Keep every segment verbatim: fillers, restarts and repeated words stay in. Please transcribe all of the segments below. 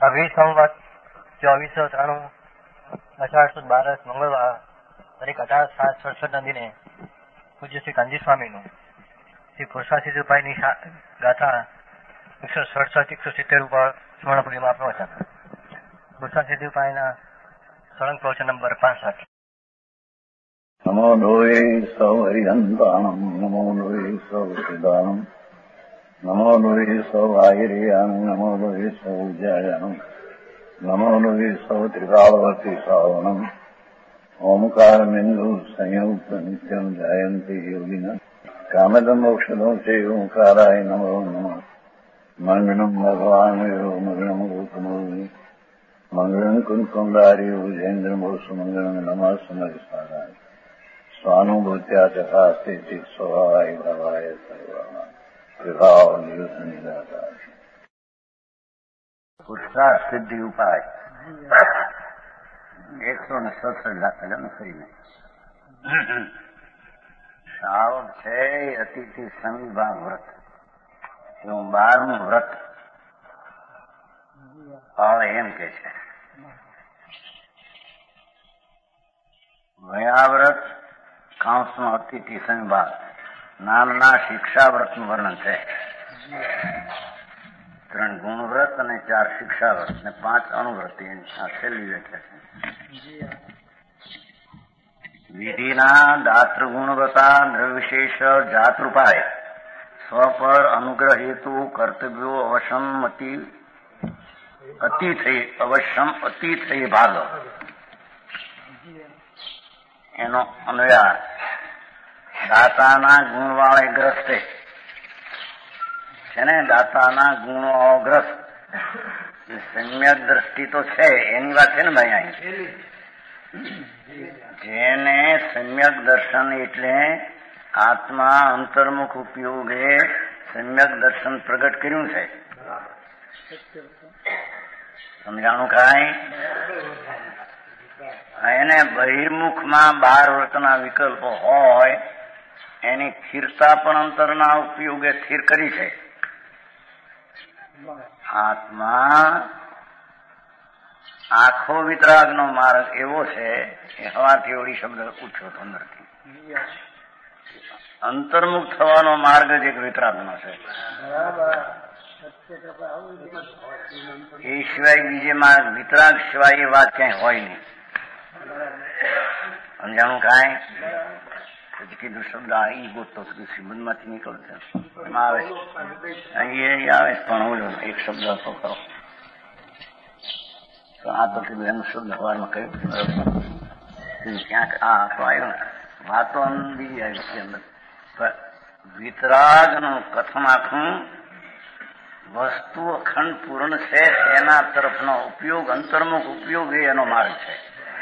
અભી સંવત ચોવીસો ત્રાણું અઢારસો બારસ મંગળવાર તારીખ અઢાર સાત સડસઠ ના દિને પૂજ્ય શ્રી કાંજી સ્વામીનું શ્રી પુરુષા સિદ્ધુભાઈની ગાથા એકસો સડસઠ એકસો સિત્તેર ઉપર સ્મરણપુરીમાં પ્રવચન. પુરુષા સિદ્ધુભાઈના સળંગ પ્રવચન નંબર પાંસઠ. નમો લોહે સૌ હરિહંતાણમ નમો લોહે સૌ સિદાનમ નમો લોહે સૌ આયર્યાણમ નમો લોહે સૌ જયાણમ નમો લોહે સૌ ત્રિકાળવતી શ્રાવણમ ઓમકાર બિંદુ સંયુક્ત નિત્યમ જાયંતી યોગિના કામદમ મોક્ષદો છે ઓંકારાય નમો નમઃ. મંગળમ ભગવાન મંગળમ ગોતમોની મંગળમ કુંકુંડારી ઉજેન્દ્રમો સુમંગળમ નમઃ સમરિસ્વારાય સ્વાનુભૂત્યા ચકાસ્તે સ્વભાવાય ભવાય સર્વા વિભાવ નિયુત નિરાકાર. પુરુષાર્થ સિદ્ધિ ઉપાય એકસો ને સડસઠ લગ્ન કરીને શ્રાવણ છે અતિથિ સમીભાગ વ્રત એવું બારનું વ્રત હવે એમ કે છે. વયાવ્રત કાંસનો અતિથિ સંભાગ નામના શિક્ષાવ્રતનું વર્ણન છે. ત્રણ ગુણવ્રત અને ચાર શિક્ષાવ્રત ને પાંચ અણુવ્રત આ છેલ્લી વ્યાખ્યા છે. વિધિના દાતૃ ગુણવતા નિર્વિશેષ જાતૃપાય સ્વ પર અનુગ્રહ હેતુ કર્તવ્યો અવશ્યમતિ અતિ થઈ અવશ્યમ અતિ થઈ ભાગ એનો અન્વયાર દાતાના ગુણવાળે ગ્રસ્તે છે ને દાતાના ગુણો ગ્રસ્ત સમ્યક દ્રષ્ટિ તો છે એની વાત છે ને ભાઈ અહીં જેને સમ્યક દર્શન એટલે આત્મા અંતર્મુખ ઉપયોગે સમ્યક દર્શન પ્રગટ કર્યું છે. સમજાણું કાંઈ? એને બહિર્મુખમાં બાર વ્રતના વિકલ્પો હોય એની સ્થિરતા પણ અંતરના ઉપયોગે સ્થિર કરી છે. આત્મા આખો વિતરાગનો માર્ગ એવો છે કે હવાથી ઓળી શબ્દ પૂછ્યો તો અંદરથી અંતર્મુખ થવાનો માર્ગ જ એક વિતરાગનો છે. એ સિવાય બીજે માર્ગ વિતરાગ સિવાય એ વાત ક્યાંય હોય નહીં. સમજાણું કાંઈ? પછી કીધું શબ્દ આ ઈ ગોતતો શ્રીમદમાંથી નીકળશે એમાં આવે અહીં આવે પણ ઓલો એક શબ્દ હતો ખરો તો આ તો કીધું એનો શબ્દ સવારમાં કહ્યું ક્યાંક આ તો આવ્યો વાતો બીજી આવી છે અંદર. વિતરાગનું કથન આખું વસ્તુ અખંડ પૂર્ણ છે તેના તરફનો ઉપયોગ અંતર્મુખ ઉપયોગ એ એનો માર્ગ છે.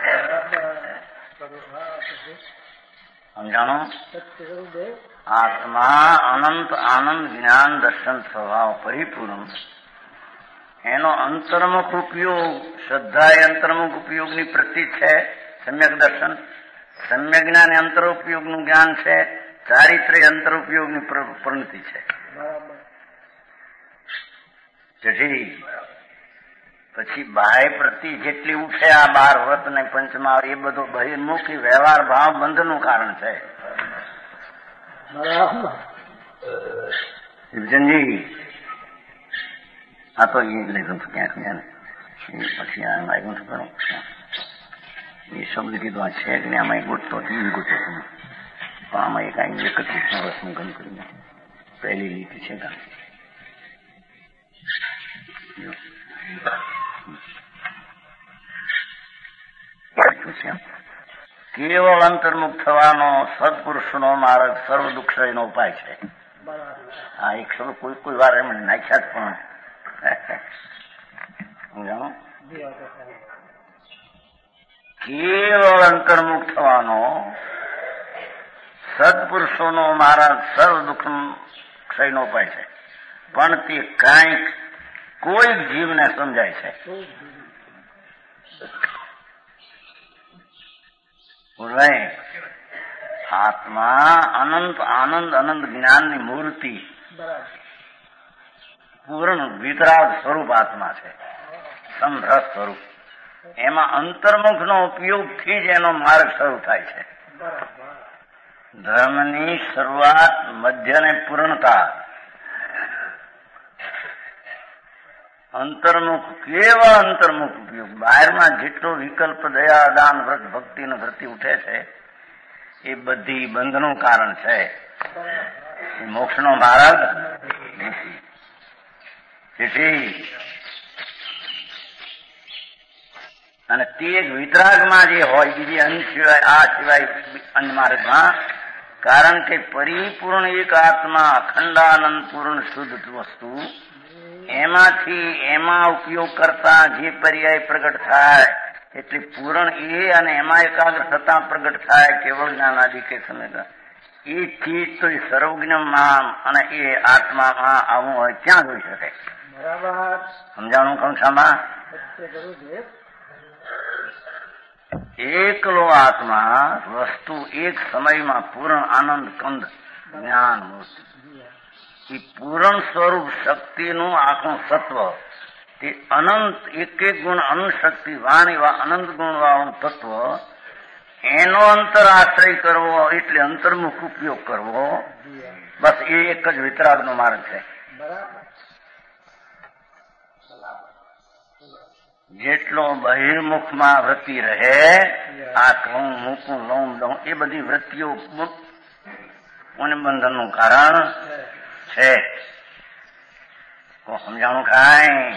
સમજાણો? આત્મા અનંત આનંદ જ્ઞાન દર્શન સ્વભાવ પરિપૂર્ણ એનો અંતર્મુખ ઉપયોગ શ્રદ્ધા એ અંતર્મુખ ઉપયોગની પ્રતિ છે. સમ્યક દર્શન સમ્યક જ્ઞાન એ અંતર ઉપયોગનું જ્ઞાન છે. ચારિત્ર્ય અંતર ઉપયોગની પ્રવૃત્તિ છે. જેથી પછી બાહ્ય પ્રતિ જેટલી ઉઠે આ બાર વ્રત ને પંચમા એ બધો બહિર્મુખી વ્યવહાર ભાવ બંધનું કારણ છે. શિવજનજી આ તો એ લીધું ક્યાંક પછી આ લાગ્યું હતું એ શબ્દ કીધું આ છે કે આમાં ગોતતો એ ગોતો પણ આમાં એક અહીં એકત્રીસ વર્ષનું ગમ કરીને પહેલી લીટી છે ગામ કેવળ અંતર્મુખ થવાનો સત્પુરુષનો માર્ગ સર્વ દુઃખનો ઉપાય છે. હા એક શબ્દ કોઈ કોઈ વાર એમ નાખ્યા જ પણ જાણો કેવળ અંતર્મુખ થવાનો સત્પુરુષોનો માર્ગ સર્વ દુઃખ ક્ષયનો ઉપાય છે. પણ તે કાંઈક કોઈ જીવને સમજાય છે. આત્મા અનંત આનંદ અનંત જ્ઞાનની મૂર્તિ પૂર્ણ વિતરાગ સ્વરૂપ આત્મા છે. સમરસ સ્વરૂપ. એમાં અંતર્મુખનો ઉપયોગથી જ એનો માર્ગ શરૂ થાય છે. ધર્મની શરૂઆત, મધ્ય અને પૂર્ણતા અંતર્મુખ, કેવળ અંતર્મુખ ઉપયોગ. બહારમાં જેટલો વિકલ્પ, દયા, દાન, વ્રત, ભક્તિ ને વૃત્તિ ઉઠે છે એ બધી બંધનું કારણ છે, મોક્ષનો માર્ગ નથી. તેથી અને તે એક વિતરાગમાં જે હોય, બીજી અન્ય સિવાય, આ સિવાય અન્ય માર્ગમાં, કારણ કે પરિપૂર્ણ એક આત્મા, અખંડાનંદ પૂર્ણ શુદ્ધ વસ્તુ, એમાંથી એમાં ઉપયોગ કરતા જે પર્યાય પ્રગટ થાય એટલે પૂરણ એ, અને એમાં એકાગ્ર થતા પ્રગટ થાય કેવળ જ્ઞાન આદિ કે સમય એ ચીજ તો એ સર્વજ્ઞમાં અને એ આત્મામાં આવું હોય ક્યાં જોઈ શકે? સમજાણું કંસામાં? એકલો આત્મા વસ્તુ એક સમયમાં પૂર્ણ આનંદ કંદ જ્ઞાન મૂર્તિ, એ પૂર્ણ સ્વરૂપ શક્તિનું આખું સત્વ, તે અનંત એક એક ગુણ અનંત શક્તિ વાણ એવા અનંત ગુણ વાળું તત્વ, એનો અંતર આશ્રય કરવો એટલે અંતર્મુખ ઉપયોગ કરવો, બસ એ એક જ વિતરાગનો માર્ગ છે. જેટલો બહિર્મુખમાં વૃત્તિ રહે, આ કહું, મૂકું, લઉં, દઉં, એ બધી વૃત્તિઓ બંધનનું કારણ છે. સમજાણું કાંઈ?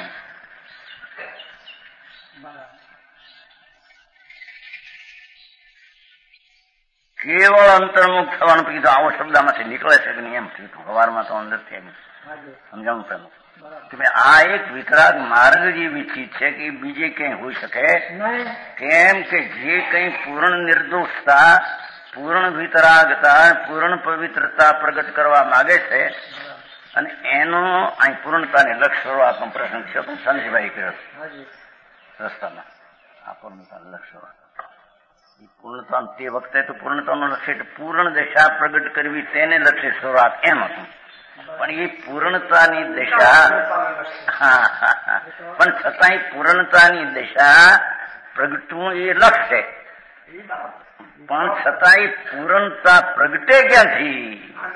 કેવળ અંતર્મુખ થવાનું કીધું. આવો શબ્દ આમાંથી નીકળે છે કે નહીં એમ કીધું. સવારમાં તો અંદર છે. સમજાવું પેલું કે ભાઈ આ એક વિતરાગ માર્ગ જેવી ચીજ છે કે બીજે ક્યાંય હોઈ શકે કેમ કે જે કંઈ પૂર્ણ નિર્દોષતા, પૂર્ણ વિતરાગતા, પૂર્ણ પવિત્રતા પ્રગટ કરવા માંગે છે, અને એનો અહીં પૂર્ણતાને લક્ષ્ય આપણો પ્રસંગ છે. પણ સંજયભાઈ કહ્યો રસ્તામાં આ પૂર્ણતાને લક્ષ્ય, એ પૂર્ણતા તે વખતે તો પૂર્ણતાનો લક્ષ્ય એટલે પૂર્ણ દશા પ્રગટ કરવી, તેને લક્ષ્ય શરૂઆત એમ હતું. પણ એ પૂર્ણતાની દશા, હા હા હા પણ છતાંય પૂર્ણતાની દશા પ્રગટવું એ લક્ષ્ય છે. પણ છતાંય પૂર્ણતા પ્રગટે ક્યાંથી?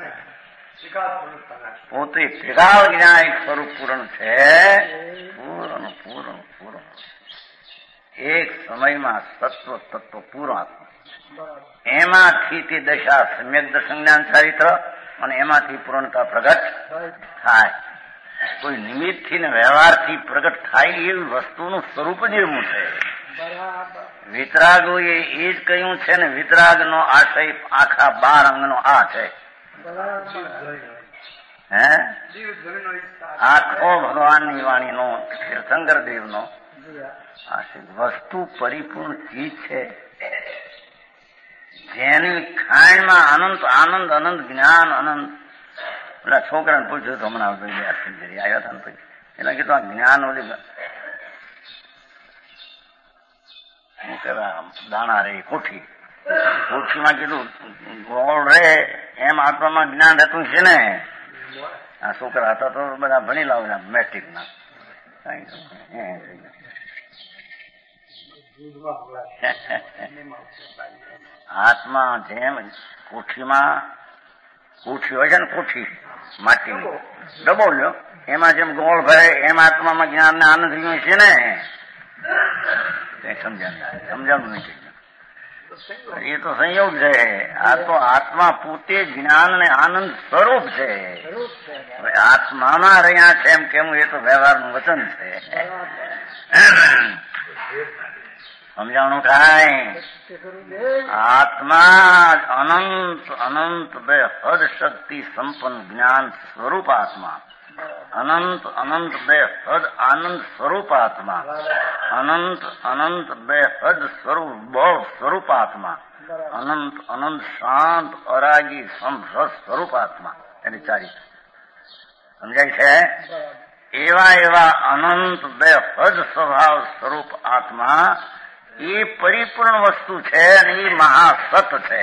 પોતે વિરાળ જ્ઞાન એક સ્વરૂપ પૂર્ણ છે. પૂર્ણ પૂર્ણ પૂર્ણ એક સમયમાં સત્વ તત્વ પૂર્ણ, એમાંથી તે દશા સમ્યક દર્શન જ્ઞાન ચારિત્ર, અને એમાંથી પૂર્ણતા પ્રગટ થાય. કોઈ નિમિત્તથી ને વ્યવહારથી પ્રગટ થાય એવી વસ્તુનું સ્વરૂપ જ એવું છે. વિતરાગો એ જ કહ્યું છે ને, વિતરાગનો આશય આખા બાર અંગનો આ છે. હે આખો ભગવાનની વાણીનો, તીર્થંકર દેવનો આશય વસ્તુ પરિપૂર્ણ ચીજ છે, જેની ખાણમાં અનંત આનંદ, અનંત જ્ઞાન, અનંત. પેલા છોકરાને પૂછ્યું તો હમણાં આવ્યા હતા ને પછી એટલે કીધું આ જ્ઞાન ઓલી શું કહેવાય દાણા રે કોઠી, કોઠીમાં કીધું ગોળ રે એમ આત્મામાં જ્ઞાન રહેતું છે ને. આ છોકરા હતા તો બધા ભણી લાવ મેટ્રિકના. આત્મા જેમ કોઠીમાં કોઠી હોય છે ને, કોઠી માટીની ડબોલ્યો, એમાં જેમ ગોળ ભરે એમ આત્મામાં જ્ઞાન ને આનંદ રહ્યું છે ને. સમજાણ સમજાણું નથી, એ તો સંયોગ છે. આ તો આત્મા પોતે જ્ઞાન ને આનંદ સ્વરૂપ છે. આત્મામાં રહ્યા છે એમ કેવું એ તો વ્યવહારનું વચન છે. સમજાણું કાંઈ? આત્મા અનંત અનંત બે હદ શક્તિ સંપન્ન જ્ઞાન સ્વરૂપ આત્મા, અનંત અનંત બે હદ આનંદ સ્વરૂપ આત્મા, અનંત અનંત બે હદ સ્વરૂપ બળ સ્વરૂપ આત્મા, અનંત અનંત શાંત અરાગી સમરસ સ્વરૂપ આત્મા. એની ચારી સમજાય છે? એવા એવા અનંત બે હદ સ્વભાવ સ્વરૂપ આત્મા એ પરિપૂર્ણ વસ્તુ છે, અને એ મહાસત છે.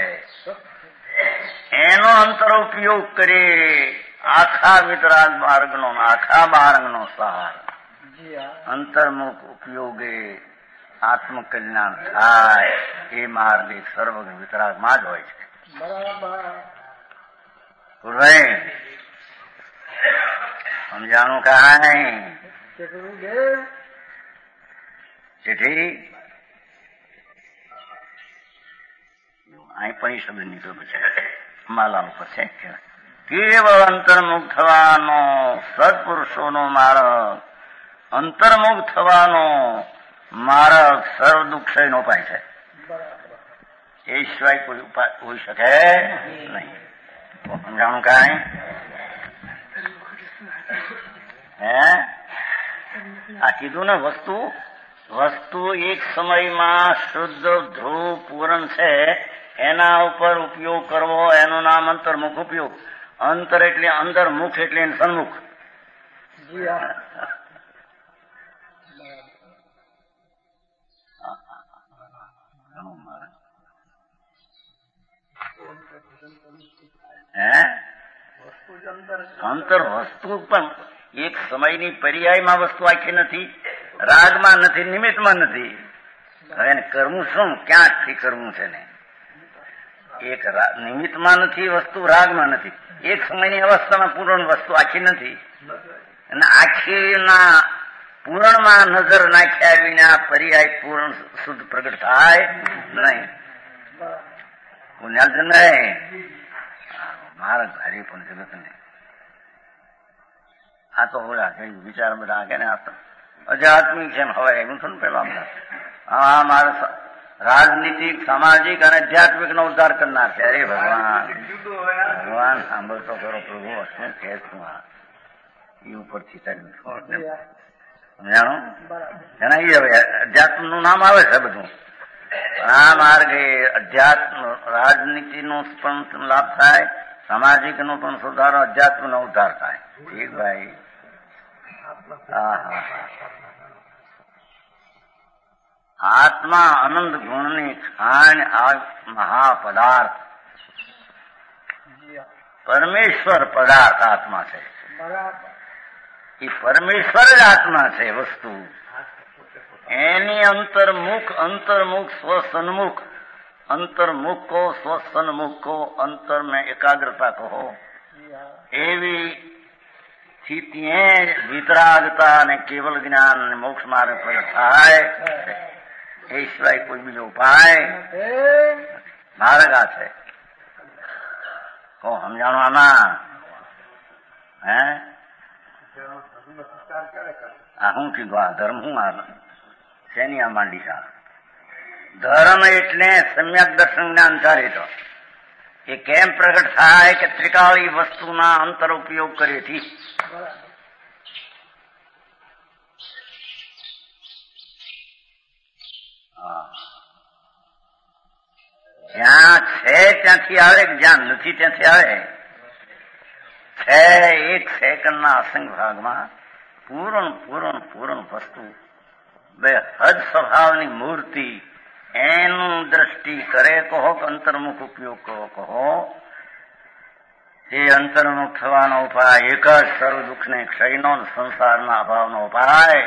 એનો અંતર ઉપયોગ કરી આખા વિતરાગ માર્ગનો, આખા બારંગનો સહાર અંતર્મુખ ઉપયોગે આત્મકલ્યાણ થાય એ માર્ગ એક સર્વજ્ઞ વિતરાગમાં જ હોય છે. ભાઈ સમજાણું કાંઈ ચીઠી અહીં પણ શબ્દ નીકળ્યો છે માલા ઉપર છે. કેવળ અંતર્મુખ થવાનો સત્પુરુષોનો માર્ગ, અંતર્મુખ થવાનો માર્ગ સર્વ દુઃખનો ઉપાય છે. એ સિવાય કોઈ ઉપાય હોઈ શકે નહીં. સમજાણું કાંઈ હે આ કીધું ને વસ્તુ વસ્તુ એક સમયમાં શુદ્ધ ધ્રુવ પૂરણ છે એના ઉપર ઉપયોગ કરવો એનું નામ અંતર્મુખ ઉપયોગ. અંતર એટલે અંદર, મુખ એટલે સન્મુખ. હે અંતર વસ્તુ પણ એક સમયની પર્યાયમાં વસ્તુ આખી નથી, રાગમાં નથી, નિમિત્તમાં નથી. હવે કરવું શું, ક્યાંથી કરવું છે ને? એક નિમિત્તમાં નથી વસ્તુ, રાગમાં નથી. એક સમયની અવસ્થામાં પૂર્ણ વસ્તુ આખી નથી અને આખીના પૂર્ણમાં નજર નાખ્યા વિના પર્યાય પૂર્ણ શુદ્ધ પ્રગટ થાય નહીં. પુણ્યાલ નહીં મારા ઘરે પણ જગત ને આ તો ઓલા વિચાર બધા કે ને આ તો અધ્યાત્મિક છે હવે એવું થયું પેલા હા મારા રાજનીતિક, સામાજિક અને આધ્યાત્મિક નો ઉદ્ધાર કરનાર છે. અરે ભગવાન ભગવાન સાંભળતો કરો પ્રભુ હશે કે એ ઉપરથી સમજાણું એના એ હવે અધ્યાત્મ નું નામ આવે છે બધું. આ માર્ગે અધ્યાત્મ રાજનીતિનો પણ લાભ થાય, સામાજિક નો પણ સુધારો, અધ્યાત્મ નો ઉદ્ધાર થાય. ઠીક ભાઈ. હા હા આત્મા આનંદ ગુણની ખાણ આ મહાપદાર્થ પરમેશ્વર પદાર્થ આત્મા છે. એ પરમેશ્વર જ આત્મા છે વસ્તુ. એની અંતર્મુખ અંતર્મુખ સ્વસન્મુખ, અંતર્મુખ કો સ્વસન્મુખ કો અંતર में એકાગ્રતા કહો એવી સ્થિતિ વિતરાગતા અને કેવલ જ્ઞાન અને મોક્ષ માર્ગ પર થાય. એ સિવાય કોઈ બીજો ઉપાય માર્ગ આ છે. કહો સમજાણું આમાં? હે આ શું કીધું? આ ધર્મ શું આ શેની આ માંડી છે? ધર્મ એટલે સમ્યક દર્શન જ્ઞાન ચારિત્ર. એ કેમ પ્રગટ થાય કે ત્રિકાળી વસ્તુના અંતર ઉપયોગ કરીથી. જ્યાં છે ત્યાંથી આવે, જ્યાં નથી ત્યાંથી આવે. છે એક સેકન્ડના અસંગ ભાગમાં પૂર્ણ પૂર્ણ પૂર્ણ વસ્તુ બે હદ સ્વભાવની મૂર્તિ એનું દ્રષ્ટિ કરે કહો કે અંતર્મુખ ઉપયોગ કરો કહો. એ અંતર્મુખ થવાનો ઉપાય એક જ સર્વ દુઃખને ક્ષયનો સંસારના અભાવનો ઉપાય.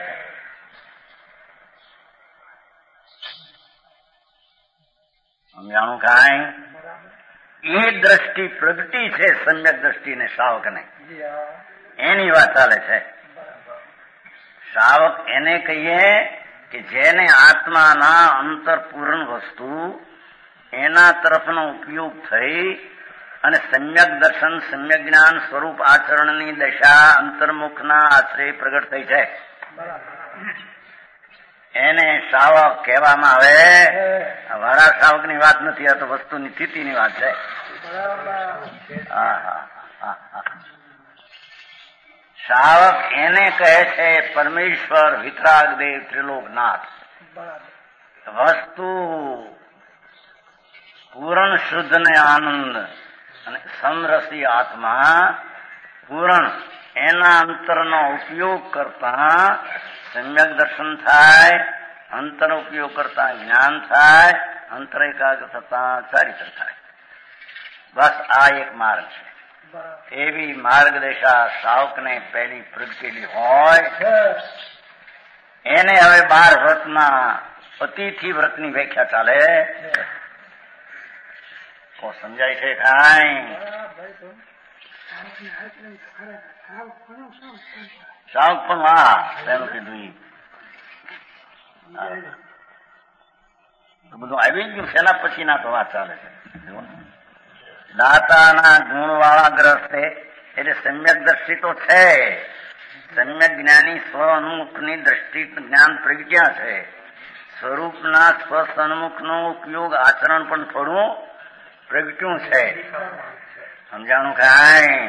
સમજાણું કાંઈ? એ દ્રષ્ટિ પ્રગટી છે સમ્યક દ્રષ્ટિને શ્રાવકને, એની વાત ચાલે છે. શ્રાવક એને કહીએ કે જેને આત્માના અંતરપૂર્ણ વસ્તુ એના તરફનો ઉપયોગ થઈ અને સમ્યક દર્શન, સમ્યક જ્ઞાન સ્વરૂપ આચરણની દશા અંતર્મુખના આશ્રય પ્રગટ થઈ છે. એને શ્રાવક કહેવામાં આવે. વાળા શ્રાવક ની વાત નથી, આ તો વસ્તુની સ્થિતિની વાત છે. શ્રાવક એને કહે છે પરમેશ્વર વિતરાગ દેવ ત્રિલોકનાથ. વસ્તુ પૂર્ણ શુદ્ધ ને આનંદ અને સમરસી આત્મા પૂર્ણ એના અંતરનો ઉપયોગ કરતા સમ્યક દર્શન થાય, અંતર ઉપયોગ કરતા જ્ઞાન થાય, અંતર એકાગ્ર થતા ચારિત્ર થાય. બસ આ એક માર્ગ છે. એવી માર્ગદશા સાવકને પહેલી પ્રગટેલી હોય એને હવે બાર વ્રતમાં અતિથિ વ્રતની વ્યાખ્યા ચાલે તો સમજાય છે કાંઈ? સાવક પણ હા તેનું કીધું બધું આવી જ ગયું. શેના પછીના તો વાત ચાલે છે. દાતાના ગુણવાળા ગ્રસ્તે એટલે સમ્યક દ્રષ્ટિ તો છે. સમ્યક જ્ઞાની સ્વ અનુમુખની દ્રષ્ટિ જ્ઞાન પ્રજ્ઞા છે. સ્વરૂપના સ્વસન્મુખનો ઉપયોગ આચરણ પણ થોડું પ્રગટ્યું છે. સમજાણું કાંઈ?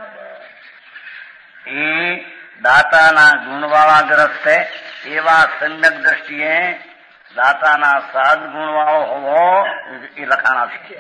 એ દાતાના ગુણવાળા ગ્રસ્તે એવા સમ્યક દ્રષ્ટિએ દાતાના સાદ ગુણવાળો હોવો એ લખાણા છે.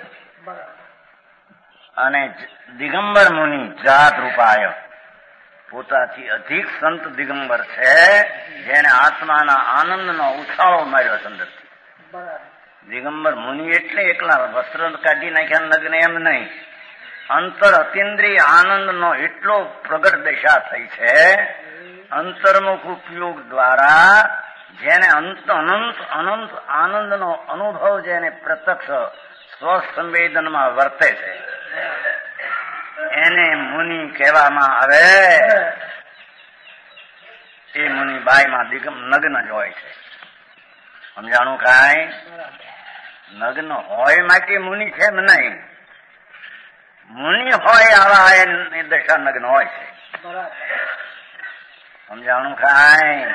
અને દિગંબર મુનિ જાત રૂપાય પોતાથી અધિક સંત દિગંબર છે જેને આત્માના આનંદનો ઉછાળો માર્યો અંદરથી. દિગંબર મુનિ એટલે એકલા વસ્ત્ર કાઢી નાખ્યા નગ્ન એમ નહીં, અંતર અતિન્દ્રિય આનંદનો એટલો પ્રગટ દશા થઈ છે. અંતર્મુખ ઉપયોગ દ્વારા જેને અંત અનંત અનંત આનંદનો અનુભવ જેને પ્રત્યક્ષ સ્વસંવેદનમાં વર્તે છે એને મુનિ કહેવામાં આવે. એ મુનિ બાઈમાં દિગમ નગ્ન જ હોય છે. સમજાણું કાંઈ? નગ્ન હોય માટે મુનિ છે એમ નહીં, મુનિ હોય આવા એની દશા નગ્ન હોય છે. સમજાણું કાંઈ?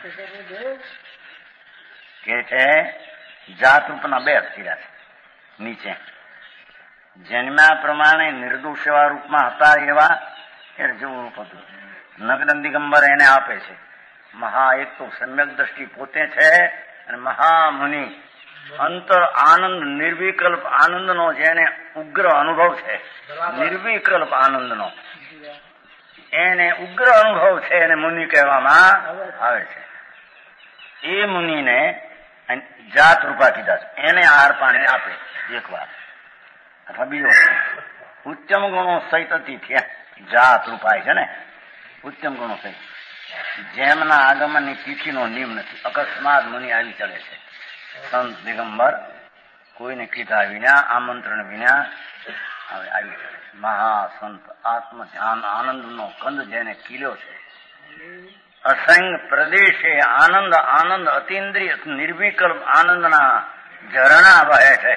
કે છે જાત રૂપના બે અક્ષરા છે નીચે જન્મ્યા પ્રમાણે નિર્દોષ એવા રૂપમાં હતા એવા એ જેવું રૂપ હતું. નગ્ન દિગંબર એને આપે છે. મહા એક તો સમ્યક દ્રષ્ટિ પોતે છે અને મહામુનિ અંતર આનંદ નિર્વિકલ્પ આનંદનો જેને ઉગ્ર અનુભવ છે, નિર્વિકલ્પ આનંદનો એને ઉગ્ર અનુભવ છે એને મુનિ કહેવામાં આવે છે. એ મુનિને જાત રૂપા કીધા છે. એને આહાર પાણી આપે એક વાર અથવા બીજો ઉત્તમ ગુણો સહિત અતિથિ જાત રૂપાય છે ને. ઉત્તમ ગુણો સહિત જેમના આગમનની તિથિનો નિયમ નથી, અકસ્માત મુનિ આવી ચડે છે. સંત દિગંબર કોઈને કીધા વિના આમંત્રણ વિના આવી ચડે. મહાસંત આત્મ ધ્યાન આનંદનો કંદ જેને કીલ્યો છે. અસંગ પ્રદેશે આનંદ આનંદ અતિન્દ્રિય નિર્વિકલ્પ આનંદના ઝરણા વહે છે.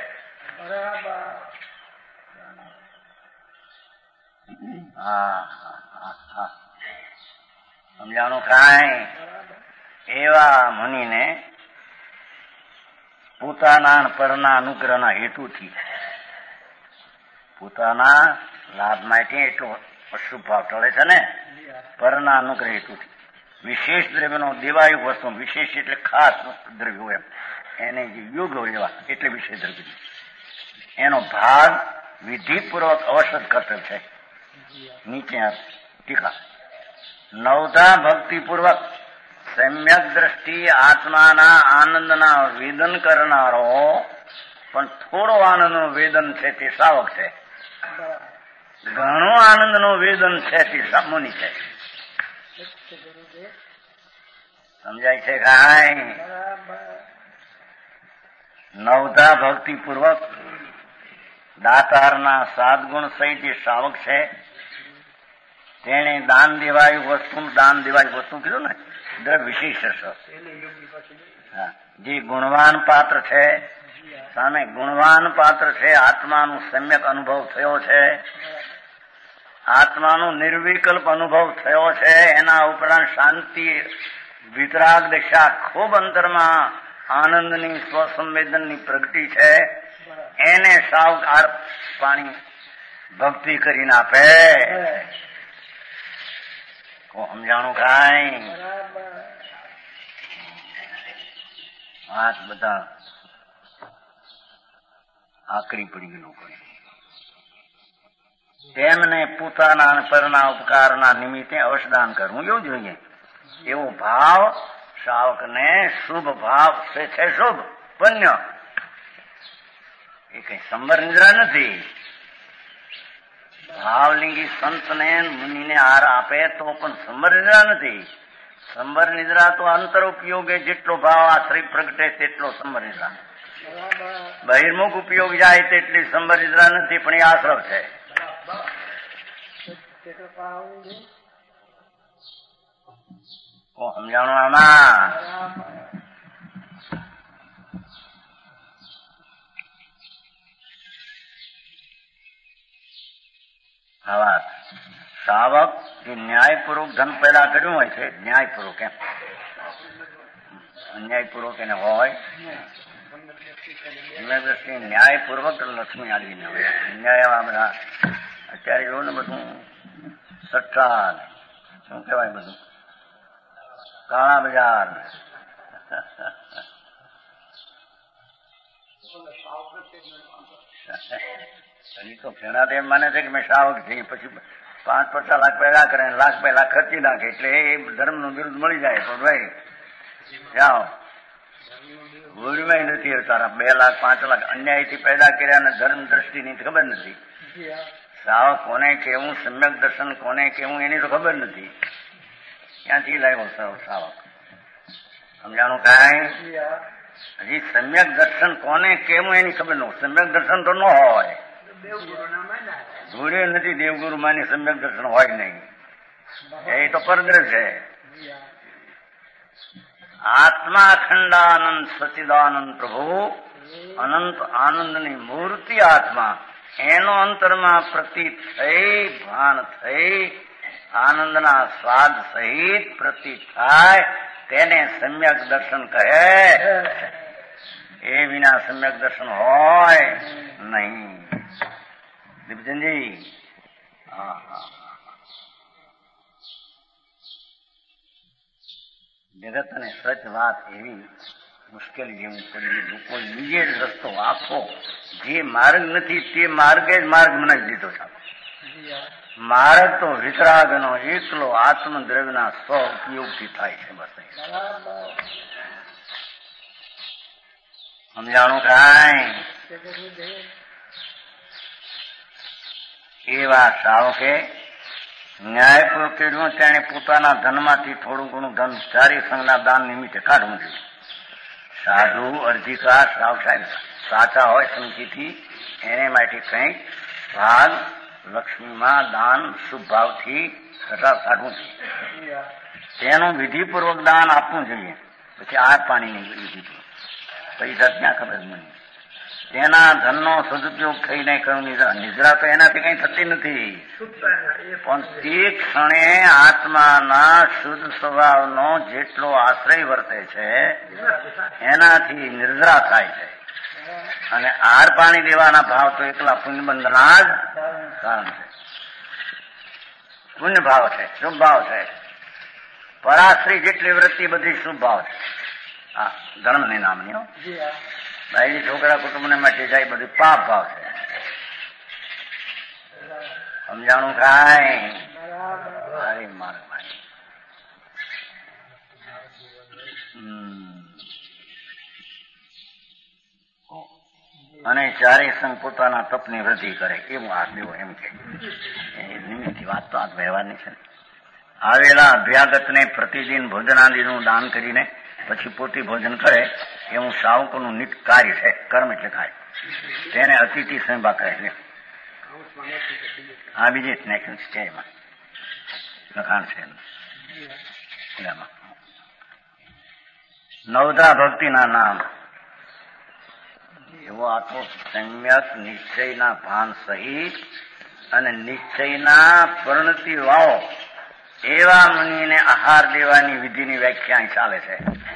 હા સમજાણું કાંઈ? એવા મુનિને પોતાના પરના અનુગ્રહના હેતુથી પોતાના લાભ માટે એટલો અશુભ ભાવ ટળે છે ને. પરના અનુગ્રહ હેતુથી વિશેષ દ્રવ્યનો દેવાયું વસ્તુ, વિશેષ એટલે ખાસ દ્રવ્યો એમ એને જે યોગ લેવા એટલે વિશેષ દ્રવ્ય એનો ભાગ વિધિપૂર્વક અવશ્ય કર્તવ્ય છે. નીચે ટીકા નવધા ભક્તિપૂર્વક સમ્યક દ્રષ્ટિ આત્માના આનંદના વેદન કરનારો પણ થોડો આનંદનું વેદન છે તે સાવક છે, ઘણો આનંદનું વેદન છે તે મુનિ છે. સમજાય છે કાંઈ? નવધા ભક્તિપૂર્વક દાતારના સાદગુણ સહિત જે શ્રાવક છે તેને દાન દેવાયું વસ્તુ દાન દેવાયું વસ્તુ કીધું ને દ્રવ્ય વિશેષ હા જે ગુણવાન પાત્ર છે સામે ગુણવાન પાત્ર છે. આત્માનું સમ્યક અનુભવ થયો છે, આત્માનું નિર્વિકલ્પ અનુભવ થયો છે. એના ઉપરાંત શાંતિ વિતરાગ દશા ખૂબ અંતરમાં આનંદની સ્વસંવેદનની પ્રગતિ છે. એને સાવ આર પાણી ભક્તિ કરીને આપે. સમજાણું કાંઈ? હાથ બધા આકરી પડી ગયેલું પડે. તેમને પોતાના પરના ઉપકારના નિમિત્તે અવસદાન કરવું એવું જોઈએ. એવો ભાવ શ્રાવકને શુભ ભાવ છે. શુભ પુણ્ય એ કઈ સંબર નિદ્રા નથી. ભાવલિંગી સંતને મુનિને આહાર આપે તો પણ સંબર નિદ્રા નથી. સંબર નિદ્રા તો અંતર ઉપયોગે જેટલો ભાવ આશ્રય પ્રગટે તેટલો સંબર નિદ્રા. બહિર્મુખ ઉપયોગ જાય તેટલી સંબર નિદ્રા નથી, પણ એ આશ્રવ છે. સમજાણું આમાં? વાત સાવક જે ન્યાયપૂર્વક ધન પેદા કર્યું હોય છે, ન્યાયપૂર્વક એમ, અન્યાયપૂર્વક એને હોય દ્રષ્ટિ ન્યાયપૂર્વક લક્ષ્મી આવીને હોય. ન્યાય આ બધા અત્યારે જોવું ને બધું સટ્ટા, શું કહેવાય, બધું કાળા બજાર. એ તો ખેડા એમ માને છે કે મેં સાવક થઈ, પછી પાંચ પચાસ લાખ પેદા કરે, લાખ બે લાખ ખર્ચી નાખે, એટલે એ ધર્મનું વિરુદ્ધ મળી જાય. તો ભાઈ જાઓ, ભૂલમાં નથી તારા બે લાખ પાંચ લાખ અન્યાયથી પેદા કર્યા અને ધર્મ દ્રષ્ટિની ખબર નથી. સાવક કોને કેવું, સમ્યક દર્શન કોને કેવું, એની તો ખબર નથી. ક્યાંથી લાવ્યો સૌ સાવક? સમજાણું કાંઈ? હજી સમ્યક દર્શન કોને કેવું એની ખબર ન હોય. સમ્યક દર્શન તો ન હોય, ધૂળે નથી દેવગુરુ માની સમ્યક દર્શન હોય નહીં, એ તો પરદ્ર છે. આત્મા અખંડાનંદ સચિદાનંદ પ્રભુ, અનંત આનંદની મૂર્તિ આત્મા, એનો અંતરમાં પ્રતીત થઈ, ભાન થઈ, આનંદના સ્વાદ સહિત પ્રતીત થાય, તેને સમ્યક દર્શન કહે. એ વિના સમ્યક દર્શન હોય નહીં. દીપચંદજી, હા હા, જગત અને સચ વાત એવી મુશ્કેલી જેવું કરી, લોકો બીજે જ રસ્તો આખો, જે માર્ગ નથી તે માર્ગે જ માર્ગ બનાવી દીધો છે. માર્ગ તો વિતરાગનો એકલો આત્મદ્રવ્યના સ્વ ઉપયોગથી થાય છે. બસ સમજાણું કાંઈ? એવા સાવકે ન્યાયપૂર્વક કર્યું, તેણે પોતાના ધનમાંથી થોડું ઘણું ધન ચારી સંઘના દાન નિમિત્તે કાઢવું જોઈએ. સાધુ અર્ધિકા સાવ સાહેબ સાચા હોય સમજીથી એને માટે કંઈક ભાગ લક્ષ્મીમાં દાન શુભ ભાવથી કાઢવું જોઈએ. તેનું વિધિપૂર્વક દાન આપવું જોઈએ. પછી આ પાણીની વિધિ, પૈસા ક્યાં ખબર મને. તેના ધનનો સદુપયોગ થઈને કહ્યું નિદ્રા. નિદ્રા તો એનાથી કઈ થતી નથી, પણ તે ક્ષણે આત્માના શુદ્ધ સ્વભાવનો જેટલો આશ્રય વર્તે છે એનાથી નિદ્રા થાય છે. અને આર પાણી દેવાના ભાવ તો એકલા પુણ્ય બંધના જ કારણ છે. પુણ્ય ભાવ છે, શુભ ભાવ છે. પરાશ્રી જેટલી વૃત્તિ બધી શુભ ભાવ છે. હા, ધર્મની નામની હો. ભાઈ છોકરા કુટુંબને માટે જાય બધું પાપ ભાવ છે. સમજાણું કાંઈ? અરે મારે ભાઈ, અને ચારે સંઘ પોતાના તપની વૃદ્ધિ કરે એવું આ દેવો એમ કે નિમિત્તની વાત તો આ વ્યવહારની છે. આવેલા અભ્યાગતને પ્રતિદિન ભોજનાદિનું દાન કરીને પછી પોતે ભોજન કરે એવું સાવકોનું નિત કાર્ય છે. કર્મ એટલે કાર્ય. તેને અતિથિ સંભા કહે છે. આ બીજી નેશન છે, એમાં લખાણ છે. નવધા ભક્તિના નામ એવો આખો સમ્યક નિશ્ચયના ભાન સહિત અને નિશ્ચયના પરિણતિ વાળો એવા મુનિને આહાર દેવાની વિધિની વ્યાખ્યા ચાલે છે.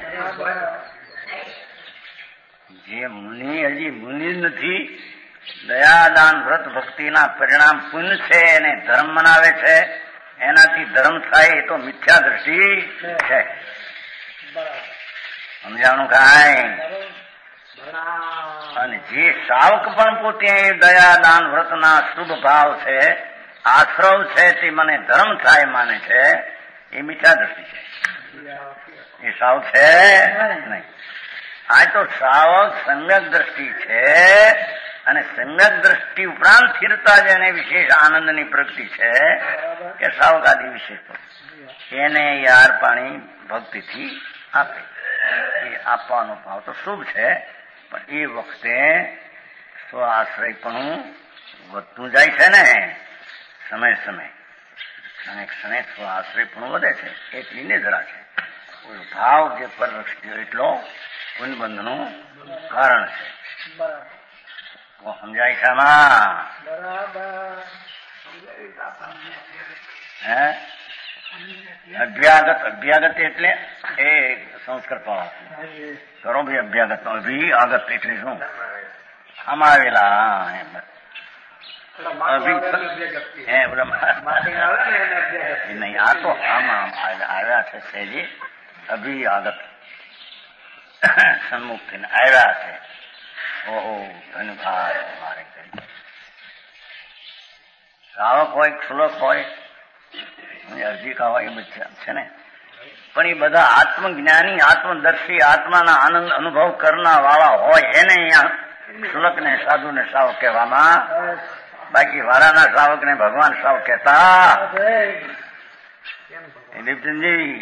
જે મુનિ હજી મુનિ નથી, દયાદાન વ્રત ભક્તિના પરિણામ પુણ્ય છે એને ધર્મ મનાવે છે, એનાથી ધર્મ થાય એ તો મિથ્યા દ્રષ્ટિ છે. સમજાણું કાંઈ? અને જે સાવક પણ પોતે દયાદાન વ્રતના શુભ ભાવ છે, આશ્રવ છે, તે મને ધર્મ થાય માને છે, એ મિથ્યા દ્રષ્ટિ છે. એ સાવક છે નહીં. આ તો સાવક સમ્યક દ્રષ્ટિ છે, અને સમ્યક દ્રષ્ટિ ઉપરાંત સ્થિરતા જેને વિશેષ આનંદની પ્રગતિ છે કે સાવકાદી વિશેષ એને યાર પાણી ભક્તિથી આપે. એ આપવાનો ભાવ તો શુભ છે, પણ એ વખતે સ્વાશ્રયપણું વધતું જાય છે ને સમય સમય, અને ક્ષણે સ્વાશ્રયપણું વધે છે. એટલી નિદ્રા છે. ભાવ જે પરરક્ષી એટલો પુનબંધનું કારણ છે. સમજાય છે આમાં? હે અભ્યાગત અભ્યાગત એટલે એ સંસ્કૃત કરો ભાઈ. અભ્યાગત અભિ આગત એટલે શું? આમાં આવેલા નહીં, આ તો આમાં આવ્યા છે સહેજી. અભિ આગત સન્મુખ થઈને આવ્યા છે. ઓહો ધન્યવાદ. મારે શ્રાવક હોય, શ્લોક હોય, અર્જિકા હોય, એ બધા છે ને, પણ એ બધા આત્મજ્ઞાની, આત્મદર્શી, આત્માના આનંદ અનુભવ કરનાર વાળા હોય એને અહીંયા શ્લોક ને સાધુ ને શ્રાવક કહેવામાં. બાકી વારાના શ્રાવક ને ભગવાન શ્રાવક કહેતા. દીપચંદજી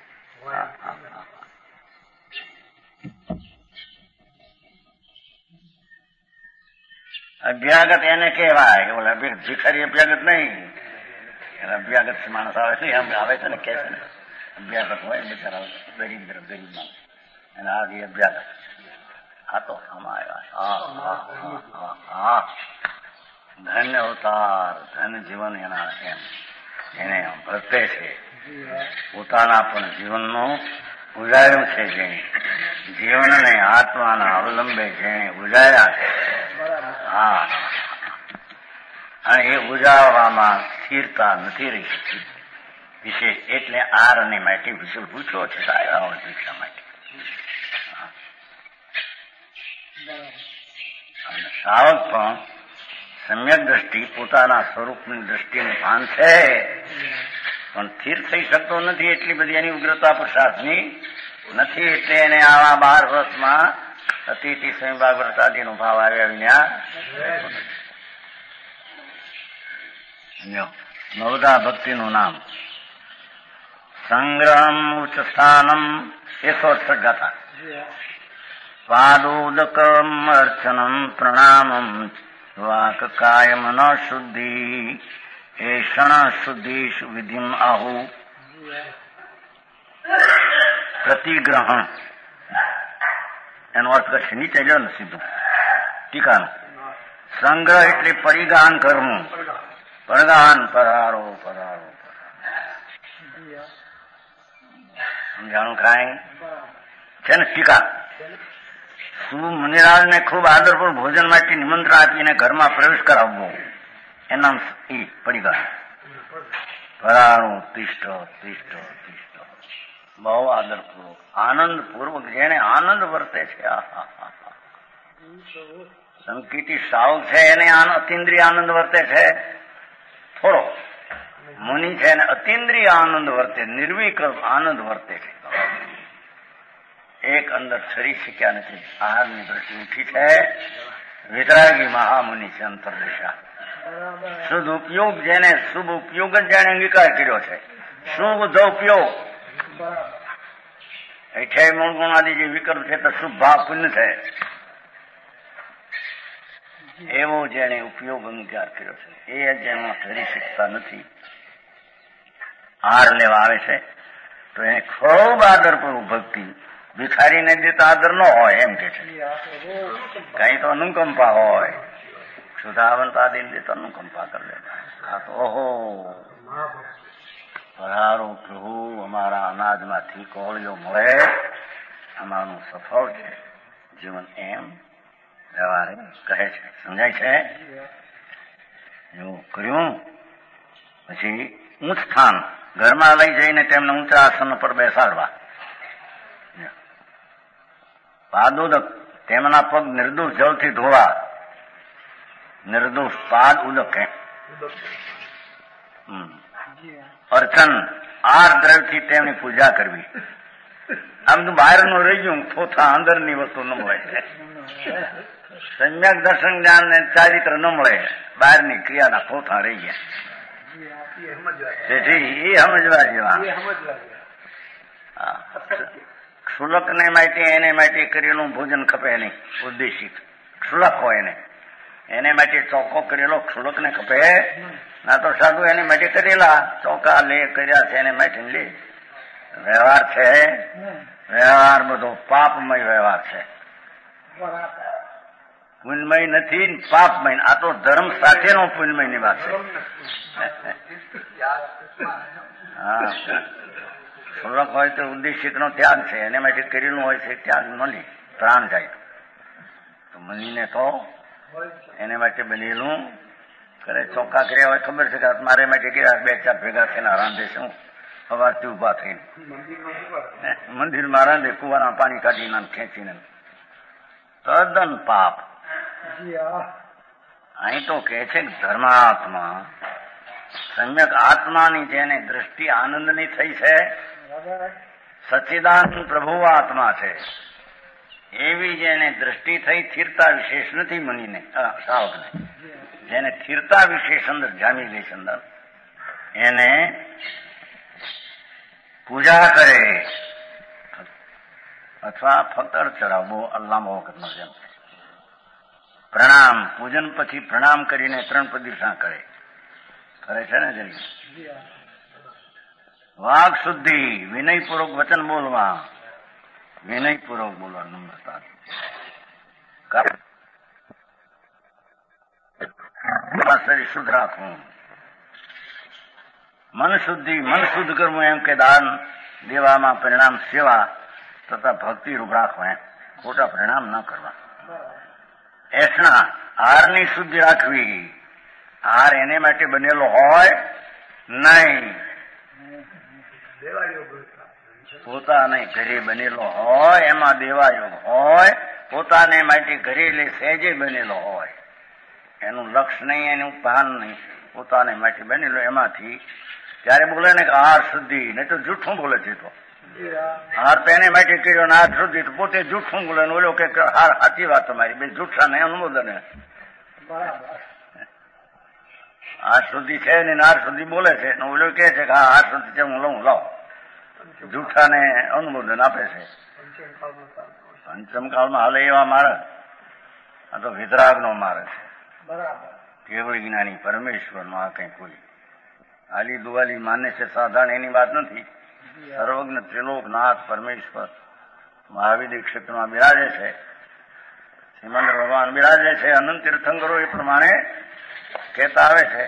અભ્યાગત એને કહેવાય. ઓલા ભિખારી અભ્યાગત નહીં, અભ્યાગત માણસ આવે છે એમ આવે છે ને, કે છે ને અભ્યાગત હોય બિચારા ગરીબ ગરીબ માણસ અને આ અભ્યાગત. આ તો આમાં આવ્યા. ધન્ય અવતાર, ધન્ય જીવન એના એમ એને વર્તે છે. પોતાના પણ જીવનનું ઉજાર્યું છે. જેને જીવનને આત્માના અવલંબે જેને ઉજાર્યા છે. હા, અને એ ઉજાવવામાં સ્થિરતા નથી રહી શકતી વિશેષ. એટલે આર અને માટે વિશે પૂછો છે પરીક્ષા માટે. શ્રાવક પણ સમ્યક દ્રષ્ટિ પોતાના સ્વરૂપની દ્રષ્ટિનું ભાન છે, પણ સ્થિર થઈ શકતો નથી. એટલી બધી એની ઉગ્રતા પુરુષાર્થની નથી. એટલે એને આવા બાર વર્ષમાં અતિથિ સ્વયંભાગ વ્રતાદિનો ભાવ આવ્યા વિના નવદા ભક્તિનું નામ સંગ્રહમ ઉચ્ચ સ્થાનમ એકસો અડસઠ ગાથા. પાદોદકમ અર્ચનમ પ્રણામમ વાક કાય મન શુદ્ધિ એ ક્ષણ શુદ્ધિ વિધિમ આહુ. પ્રતિગ્રહણ એનો અર્થ કરશે નીચે જો ને સીધું ટીકાનું. સંગ્રહ એટલે પરિગાન કરવું. પરગાન પરારો પરારો સમજાણું કાંઈ છે ને ટીકા. શું મુનિરાજ ને ખૂબ આદરપૂર્વક ભોજન માટે નિમંત્રણ આપીને ઘરમાં પ્રવેશ કરાવવો એના એ પરિગાન. પરારો તિષ્ઠ તિષ્ઠ તિષ્ઠ બહુ આદરપૂર્વક આનંદપૂર્વક જેને આનંદ વર્તે છે. સંકિતી સાવ છે એને અતિન્દ્રિય આનંદ વર્તે છે થોડો. મુનિ છે એને અતિન્દ્રિય આનંદ વર્તે, નિર્વિકલ્પ આનંદ વર્તે છે. એક અંદર સરી શક્યા નથી. આહારની દ્રષ્ટિ ઉઠી છે. વિતરાગી મહામુનિ છે અંતરદિશા. શુદ્ધ ઉપયોગ જેને શુભ ઉપયોગ જ જેને અંગીકાર કર્યો છે. શુભ ઉપયોગ અઠ્યાવી મૂળ ગુણાદી જે વિકલ્પ છે તો શુભ ભાવ પુણ્ય છે. એવો જેને ઉપયોગ અંગીકાર કર્યો છે એ જેમાં ધરી શકતા નથી. હાર લેવા આવે છે તો એને ખૂબ આદરપૂર્વક ભક્તિ. ભિખારીને દેતા આદર ન હોય એમ કે છે. કઈ તો અનુકંપા હોય. સુધાવંત આદિ દેતા અનુકંપા કરી લેતા. આ તો ઓહો પધારો પ્રભુ અમારા અનાજમાંથી કોળીઓ મળે, અમારું સફળ છે જીવન એમ વ્યવહારે કહે છે. સમજાય છે? એવું કર્યું પછી ઊંચ સ્થાન ઘરમાં લઈ જઈને તેમને ઊંચા આસન પર બેસાડવા. પાદોદક તેમના પગ નિર્દોષ જળથી ધોવા. નિર્દોષ પાદ ઉદક હે. અર્ચન આર દ્રવ્યથી તેમની પૂજા કરવી. આમ તો બહારનું રહી ગયું, થોથા અંદરની વસ્તુ ન મળે. સમ્યક દર્શન જ્ઞાન ને ચારિત્ર ન મળે, બહારની ક્રિયાના થોથા રહી ગયા. એ સમજવા જેવા. ક્ષુલક ને માટે એને માટે કરેલું ભોજન ખપે નહીં, ઉદ્દેશિત ક્ષુલક હોય ને એને માટે ચોખ્ખો કરેલો ક્ષુલક ને ખપે ના. તો સાધુ એને માટે કરેલા ચોખા લે કર્યા છે એને માટે લે. વ્યવહાર છે, વ્યવહાર બધો પાપમય વ્યવહાર છે, પુણ્યમય નથી, પાપમય. આ તો ધર્મ સાથેનો પુણ્યમય ની વાત છે. હા, ક્ષુલક હોય તો ઉદ્દેશિક નો ત્યાગ છે, એને માટે કરેલું હોય છે ત્યાગ મળી પ્રાણ જાય. તો મનીને તો એને માટે બનેલું કરે. ચોખ્ખા કર્યા હોય ખબર છે કે મારે માટે ગયા બે ચાર ભેગા થઈને રાંધે શું સવારથી ઉભા થઈને મંદિરમાં રાંધે, કુવાના પાણી કાઢીને ખેંચીને, તદ્દન પાપ. અહીં તો કે છે કે ધર્માત્મા સમ્યક આત્માની જેને દ્રષ્ટિ આનંદની થઈ છે, સચ્ચિદાનંદ પ્રભુ આત્મા છે, એવી જેને દ્રષ્ટિ થઈ, સ્થિરતા વિશેષ નથી મનીને, સાવકને, જેને સ્થિરતા વિશેષ અંદર જામી ગઈ છે અંદર, એને પૂજા કરે અથવા ફતર ચડાવવો અલ્લાહ વખતમાં જેમ પ્રણામ, પૂજન પછી પ્રણામ કરીને ત્રણ પ્રદક્ષિણા કરે કરે છે ને જલ્દી. વાક શુદ્ધિ, વિનયપૂર્વક વચન બોલવા, વિનયપૂર્વક બોલવા, નમ્રતા, શરીર શુદ્ધ રાખવું, મન શુદ્ધિ, મન શુદ્ધ કરવું એમ કે દાન દેવામાં પરિણામ સેવા તથા ભક્તિ રૂપ રાખવું, એમ ખોટા પરિણામ ન કરવા. એસણા હારની શુદ્ધિ રાખવી, હાર એને માટે બનેલો હોય નહીં, પોતાને ઘરે બનેલો હોય, એમાં દેવાયોગ હોય, પોતાને માટે ઘરેલે સહેજે બનેલો હોય, એનું લક્ષ નહીં, એનું ભાન નહીં, પોતાને માટે બનેલો એમાંથી ત્યારે બોલે ને કે હાર શુદ્ધિ, નહીં તો જૂઠું બોલે છે. તો હાર તો એને માટે કર્યો ને હાર શુદ્ધિ, તો પોતે જૂઠું બોલે ને ઓલો કે હાર સાચી વાત તમારી, બે જૂઠા ને અનુમોદન. હાર શુદ્ધિ છે ને હાર શુદ્ધિ બોલે છે, ઓલો કે છે કે હા હાર શુદ્ધિ છે, હું લઉં લાવ, જૂઠાને અનુમોદન આપે છે. પંચમકાળમાં હાલે એવા માર્ગ, આ તો વિતરાગ નો માર્ગ છે. કેવળ જ્ઞાની પરમેશ્વર નો આ કઈ કોઈ આલી દુવાલી માને છે સાધારણ એની વાત નથી. સર્વજ્ઞ ત્રિલોકનાથ પરમેશ્વર મહાવિદ્ય ક્ષેત્રમાં બિરાજે છે, શ્રીમંદર ભગવાન બિરાજે છે, અનંત તીર્થંકરો એ પ્રમાણે કહેતા આવે છે.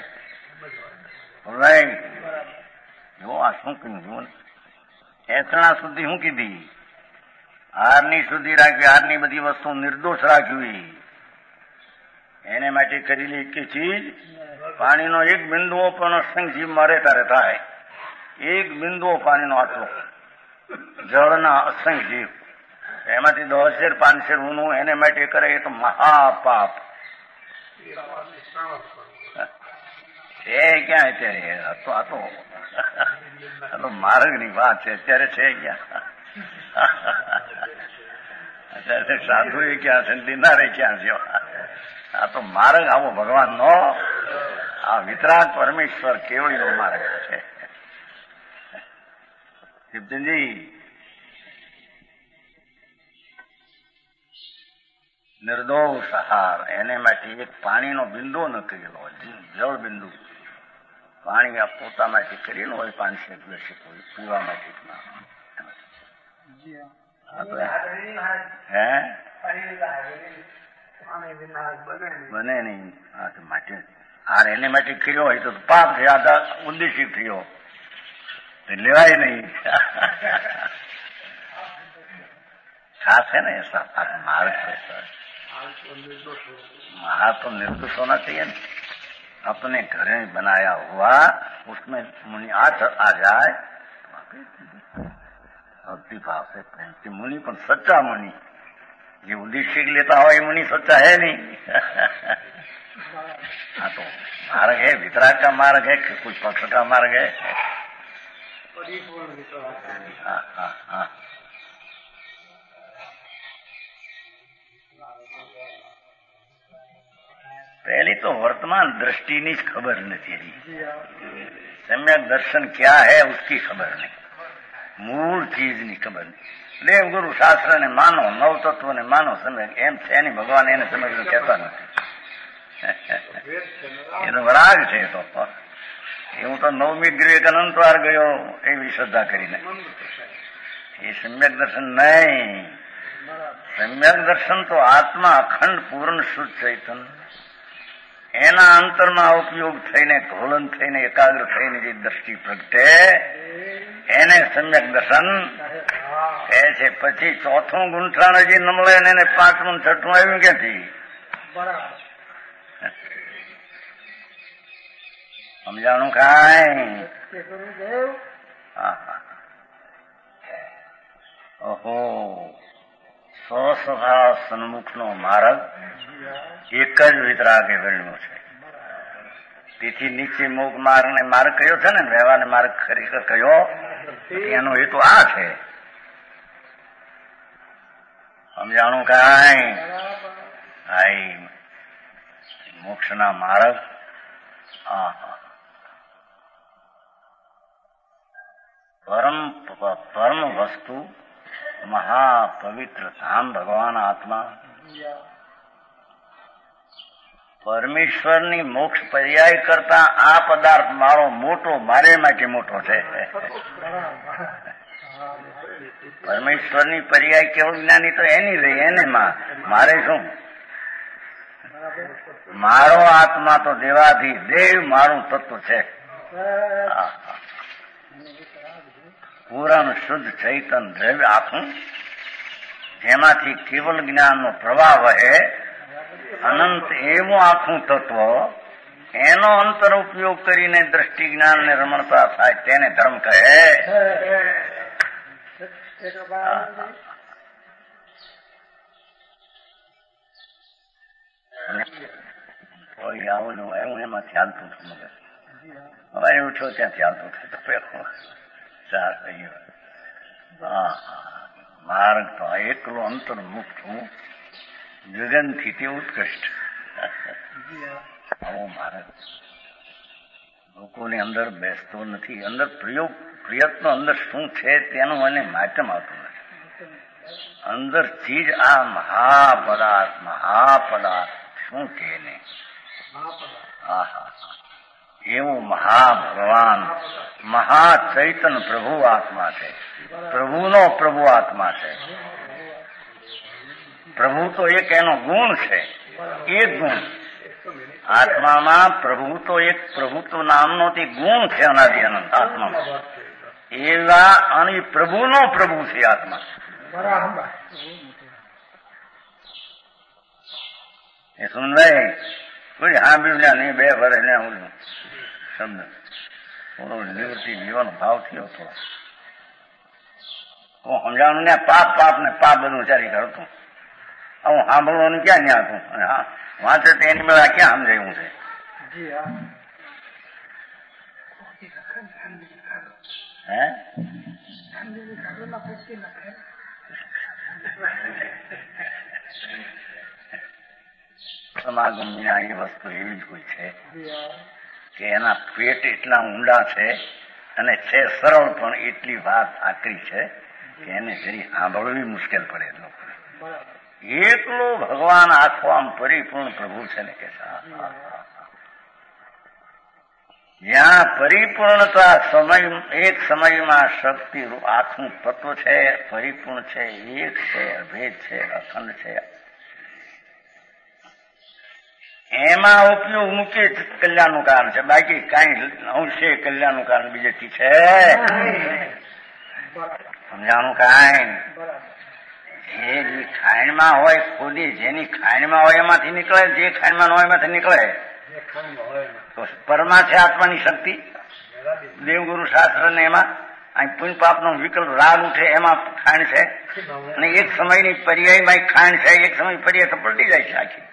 જો આ શું કીધું, એસણા સુધી શું કીધી, હારની શુદ્ધિ રાખવી, હારની બધી વસ્તુ નિર્દોષ રાખવી, એને માટે કરેલી એક ચીજ, પાણીનો એક બિંદુઓ પણ અસંગ જીવમાં રહેતા રહે થાય, એક બિંદુઓ પાણીનો આટલો જળના અસંગ જીવ, એમાંથી દસ શેર પાંચ શેર ઊનું એને માટે કરે એ તો મહાપાપ છે. ક્યાં અત્યારે આ તો આ તો માર્ગની વાત છે, અત્યારે છે ક્યાં, અત્યારે સાધુ એ ક્યાં છે, દિનારે ક્યાં છે. આ તો માર્ગ આવો ભગવાન નો, આ વિતરાગ પરમેશ્વર કેવળી નો માર્ગ છે. શિવચંદજી નિર્દોષ આહાર, એને માટે એક પાણીનો બિંદુ ન કરેલો હોય, જળ બિંદુ પાણી આ પોતા માટે કરેલું હોય, પાંચસો દિવસે કોઈ પીવા માટે હે બને નહીં. માટે હાર એને માટે કર્યો હોય તો પાપ છે, આ ઉદ્દેશિત થયો લેવાય નહીં. ખાસ है ना ऐसा मार्ग है सर, हाथ तो निर्दोष होना चाहिए ना, अपने घर में बनाया हुआ उसमें मुनि आ, आ जाए भक्ति भाव से प्रेम से, मुनि पर सच्चा मुनि, ये उद्देश्य लेता हो ये मुनि सच्चा है नहीं. हाँ तो मार्ग है, वितराग का मार्ग है कि कुछ पक्ष का मार्ग है. हाँ हाँ हाँ पहली तो वर्तमान दृष्टि की खबर नहीं, सम्यक दर्शन क्या है उसकी खबर नहीं, मूल चीज की खबर नहीं। देवगुरु शास्त्र ने मानो, नव तत्व ने मानो, सम्यक एम छे नहीं, भगवान એને સમજવું કહેતા નથી. એનો વરાગ છે. તો હું તો નવમી ગ્રેક અનંતવાર ગયો એવી શ્રદ્ધા કરીને, એ સમ્યક દર્શન નહીં. સમ્યક દર્શન તો આત્મા અખંડ પૂર્ણ શુદ્ધ ચૈતન્ય એના અંતરમાં ઉપયોગ થઈને ઘોલન થઈને એકાગ્ર થઈને જે દ્રષ્ટિ પ્રગટે એને સમ્યક દર્શન કહે છે. પછી ચોથું ગુંઠાણ હજી ન મળે ને એને પાંચમું છઠ્ઠું આવ્યું ક્યાંથી? સમજાણું કાંઈ? ઓહો, સ્વસ્વભાવ સન્મુખનો માર્ગ એક જ વિતરાગે વર્ણ્યો છે. તેથી નીચે મુખ માર્ગ ને માર્ગ કયો છે ને, વ્યવહાર માર્ગ ખરેખર કયો? એનો હેતુ આ છે. સમજાણું કાંઈ? હાઈ, મોક્ષના માર્ગ. હા, પરમ પરમ વસ્તુ મહાપવિત્ર ધામ ભગવાન આત્મા, પરમેશ્વરની મોક્ષ પર્યાય કરતા આ પદાર્થ મારો મોટો, મારે માટે મોટો છે. પરમેશ્વરની પર્યાય કેવળ જ્ઞાની તો એની રહી, એને મારે શું? મારો આત્મા તો દેવાથી દેવ મારું તત્વ છે. પૂરણ શુદ્ધ ચૈતન દ્રવ્ય આખું, જેમાંથી કેવલ જ્ઞાનનો પ્રવાહ વહે, અનંત એવું આખું તત્વ, એનો અંતર ઉપયોગ કરીને દ્રષ્ટિ જ્ઞાન ને રમણતા થાય તેને ધર્મ કહે. કોઈ આવું એવું એમાંથી હાલતું હતું મગર. હવે ઉઠો ત્યાંથી હાલતું હતું તો પેલો ચાર થઈ ગયો. હા, માર્ગ તો એકલો અંતર્મુખ છું, ગગનથી તે ઉત્કૃષ્ટ. આવો માર્ગ લોકોની અંદર બેસતો નથી. અંદર પ્રયોગ પ્રયત્ન અંદર શું છે તેનું મને માધ્યમ આવતું નથી. અંદર ચીજ આ મહાપદાર્થ, મહાપદાર્થ શું છે એને? આહા, એવું મહાભગવાન મહાચૈતન પ્રભુ આત્મા છે. પ્રભુનો પ્રભુ આત્મા છે. પ્રભુ તો એક એનો ગુણ છે, એક ગુણ આત્મામાં. પ્રભુ તો એક પ્રભુત્વ નામનો તે ગુણ છે અનાદિ અનંત આત્મામાં. એવા અને પ્રભુનો પ્રભુ છે આત્મા. એ સુંદર કોઈ સાંભળ્યું નહીં. બે વર્ષ ને ઓલું શબ્દ થોડો નિવૃત્તિ જીવાનો ભાવ થયો થોડો. હું સમજાણું ને પાપ પાપ ને પાપ બધું ચાલી કરતું. હું સાંભળવાનું ક્યાં ન્યા હતું? અને હા વાંચે તો એની મેળા ક્યાં સમજાયું છે? હે સમાગમની આ એ વસ્તુ એવી જ હોય છે કે એના પેટ એટલા ઊંડા છે અને છે સરળ, પણ એટલી વાત આકરી છે કે એને જરી સાંભળવી મુશ્કેલ પડે લોકોને. એકલો ભગવાન આખો આમ પરિપૂર્ણ પ્રભુ છે ને કે જ્યાં પરિપૂર્ણતા સમય એક સમયમાં શક્તિ આખું તત્વ છે, પરિપૂર્ણ છે, એક છે, અભેદ છે, અખંડ છે. એમાં ઉપયોગ મૂકે કલ્યાણનું કારણ છે, બાકી કઈ અંશે કલ્યાણનું કારણ બીજેથી છે. સમજાણું કાંઈ? જે ખાંડમાં હોય ખોદી, જેની ખાંડમાં હોય એમાંથી નીકળે, જે ખાંડમાં ન હોય એમાંથી નીકળે. તો પરમાં છે આત્માની શક્તિ. દેવગુરુ શાસ્ત્ર ને એમાં અહીં પુણ્ય પાપનો વિકલ્પ રાગ ઉઠે એમાં ખાંડ છે, અને એક સમયની પર્યાયમાં ખાંડ છે, એક સમય પર્યાય તો પલટી જાય છે આખી.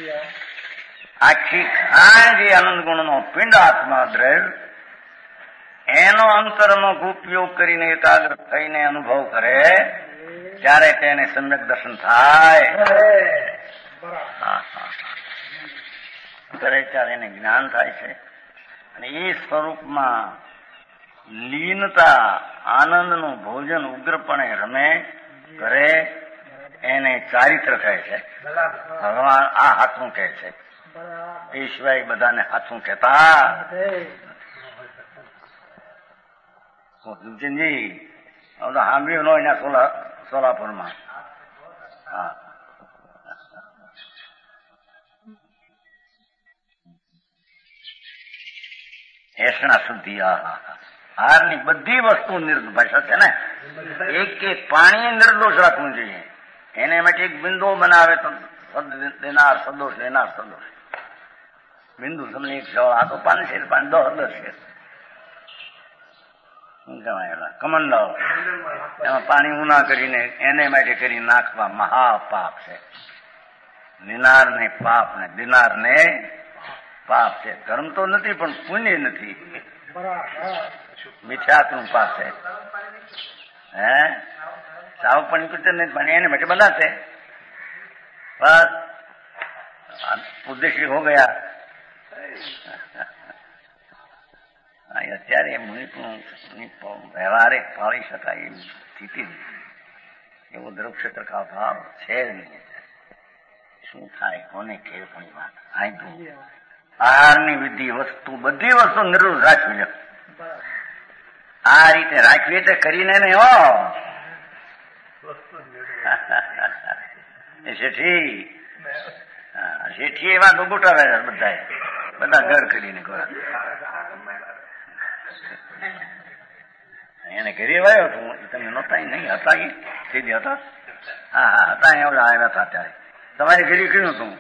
આખી ખાંડ જે આનંદ ગુણનો પિંડ આત્મા દ્રવ્ય, એનો અંતરનો ઉપયોગ કરીને એકાગ્ર થઈને અનુભવ કરે ત્યારે તેને સમ્યક દર્શન થાય. કરે ત્યારે એને જ્ઞાન થાય છે અને એ સ્વરૂપમાં લીનતા આનંદનું ભોજન ઉગ્રપણે રમે કરે એને ચારિત્ર કહે છે. ભગવાન આ હાથું કહે છે, એ સિવાય બધાને હાથું કહેતા. જી સાંભળ્યું નો એના સોલા સોલાપુરમાં. હા, એસણા શુદ્ધિ હારની બધી વસ્તુ નિર્દોષ છે ને. એક એક પાણી નિર્દોષ રાખવું જોઈએ. એને માટે એક બિંદુ બનાવે તો દેનાર સદોષ દેનાર સદોષ બિંદુ તમને એક જળ આ તો પાંચ છે પાંચ દસ દસ છે કમંડળ એમાં પાણી ઉના કરીને એને માટે કરી નાખવા મહાપાપ છે. નિનાર ને પાપ ને દિનાર ને પાપ છે. ધર્મ તો નથી પણ પુણ્ય નથી, મિથ્યાત્વનું પાપ છે. હે સાવ પણ પણ એને માટે બધા છે. બસ ઉદ્દેશ્ય હો ગયા. અત્યારે મુનિપનું વ્યવહારે પાળી શકાય એવી સ્થિતિ એવો દ્રવક્ષેત્ર કા ભાવ છે જ નહીં. શું થાય કોને કે પણ વાત આયતું આહારની વિધિ વસ્તુ બધી વસ્તુ નિર્દોષ રાખવી છે. આ રીતે રાખવી એટલે કરીને નહીં હો. શેઠી શેઠી એમાં તો ગોટાવે બધા બધા ઘર કરીને ગોળા એને ઘરે વાયો છું. તમે નહોતા નહીં હતા એ સીધી હતા. હા હા હતા એવડા આવ્યા હતા ત્યારે. તમારી ઘરે કયું હતું?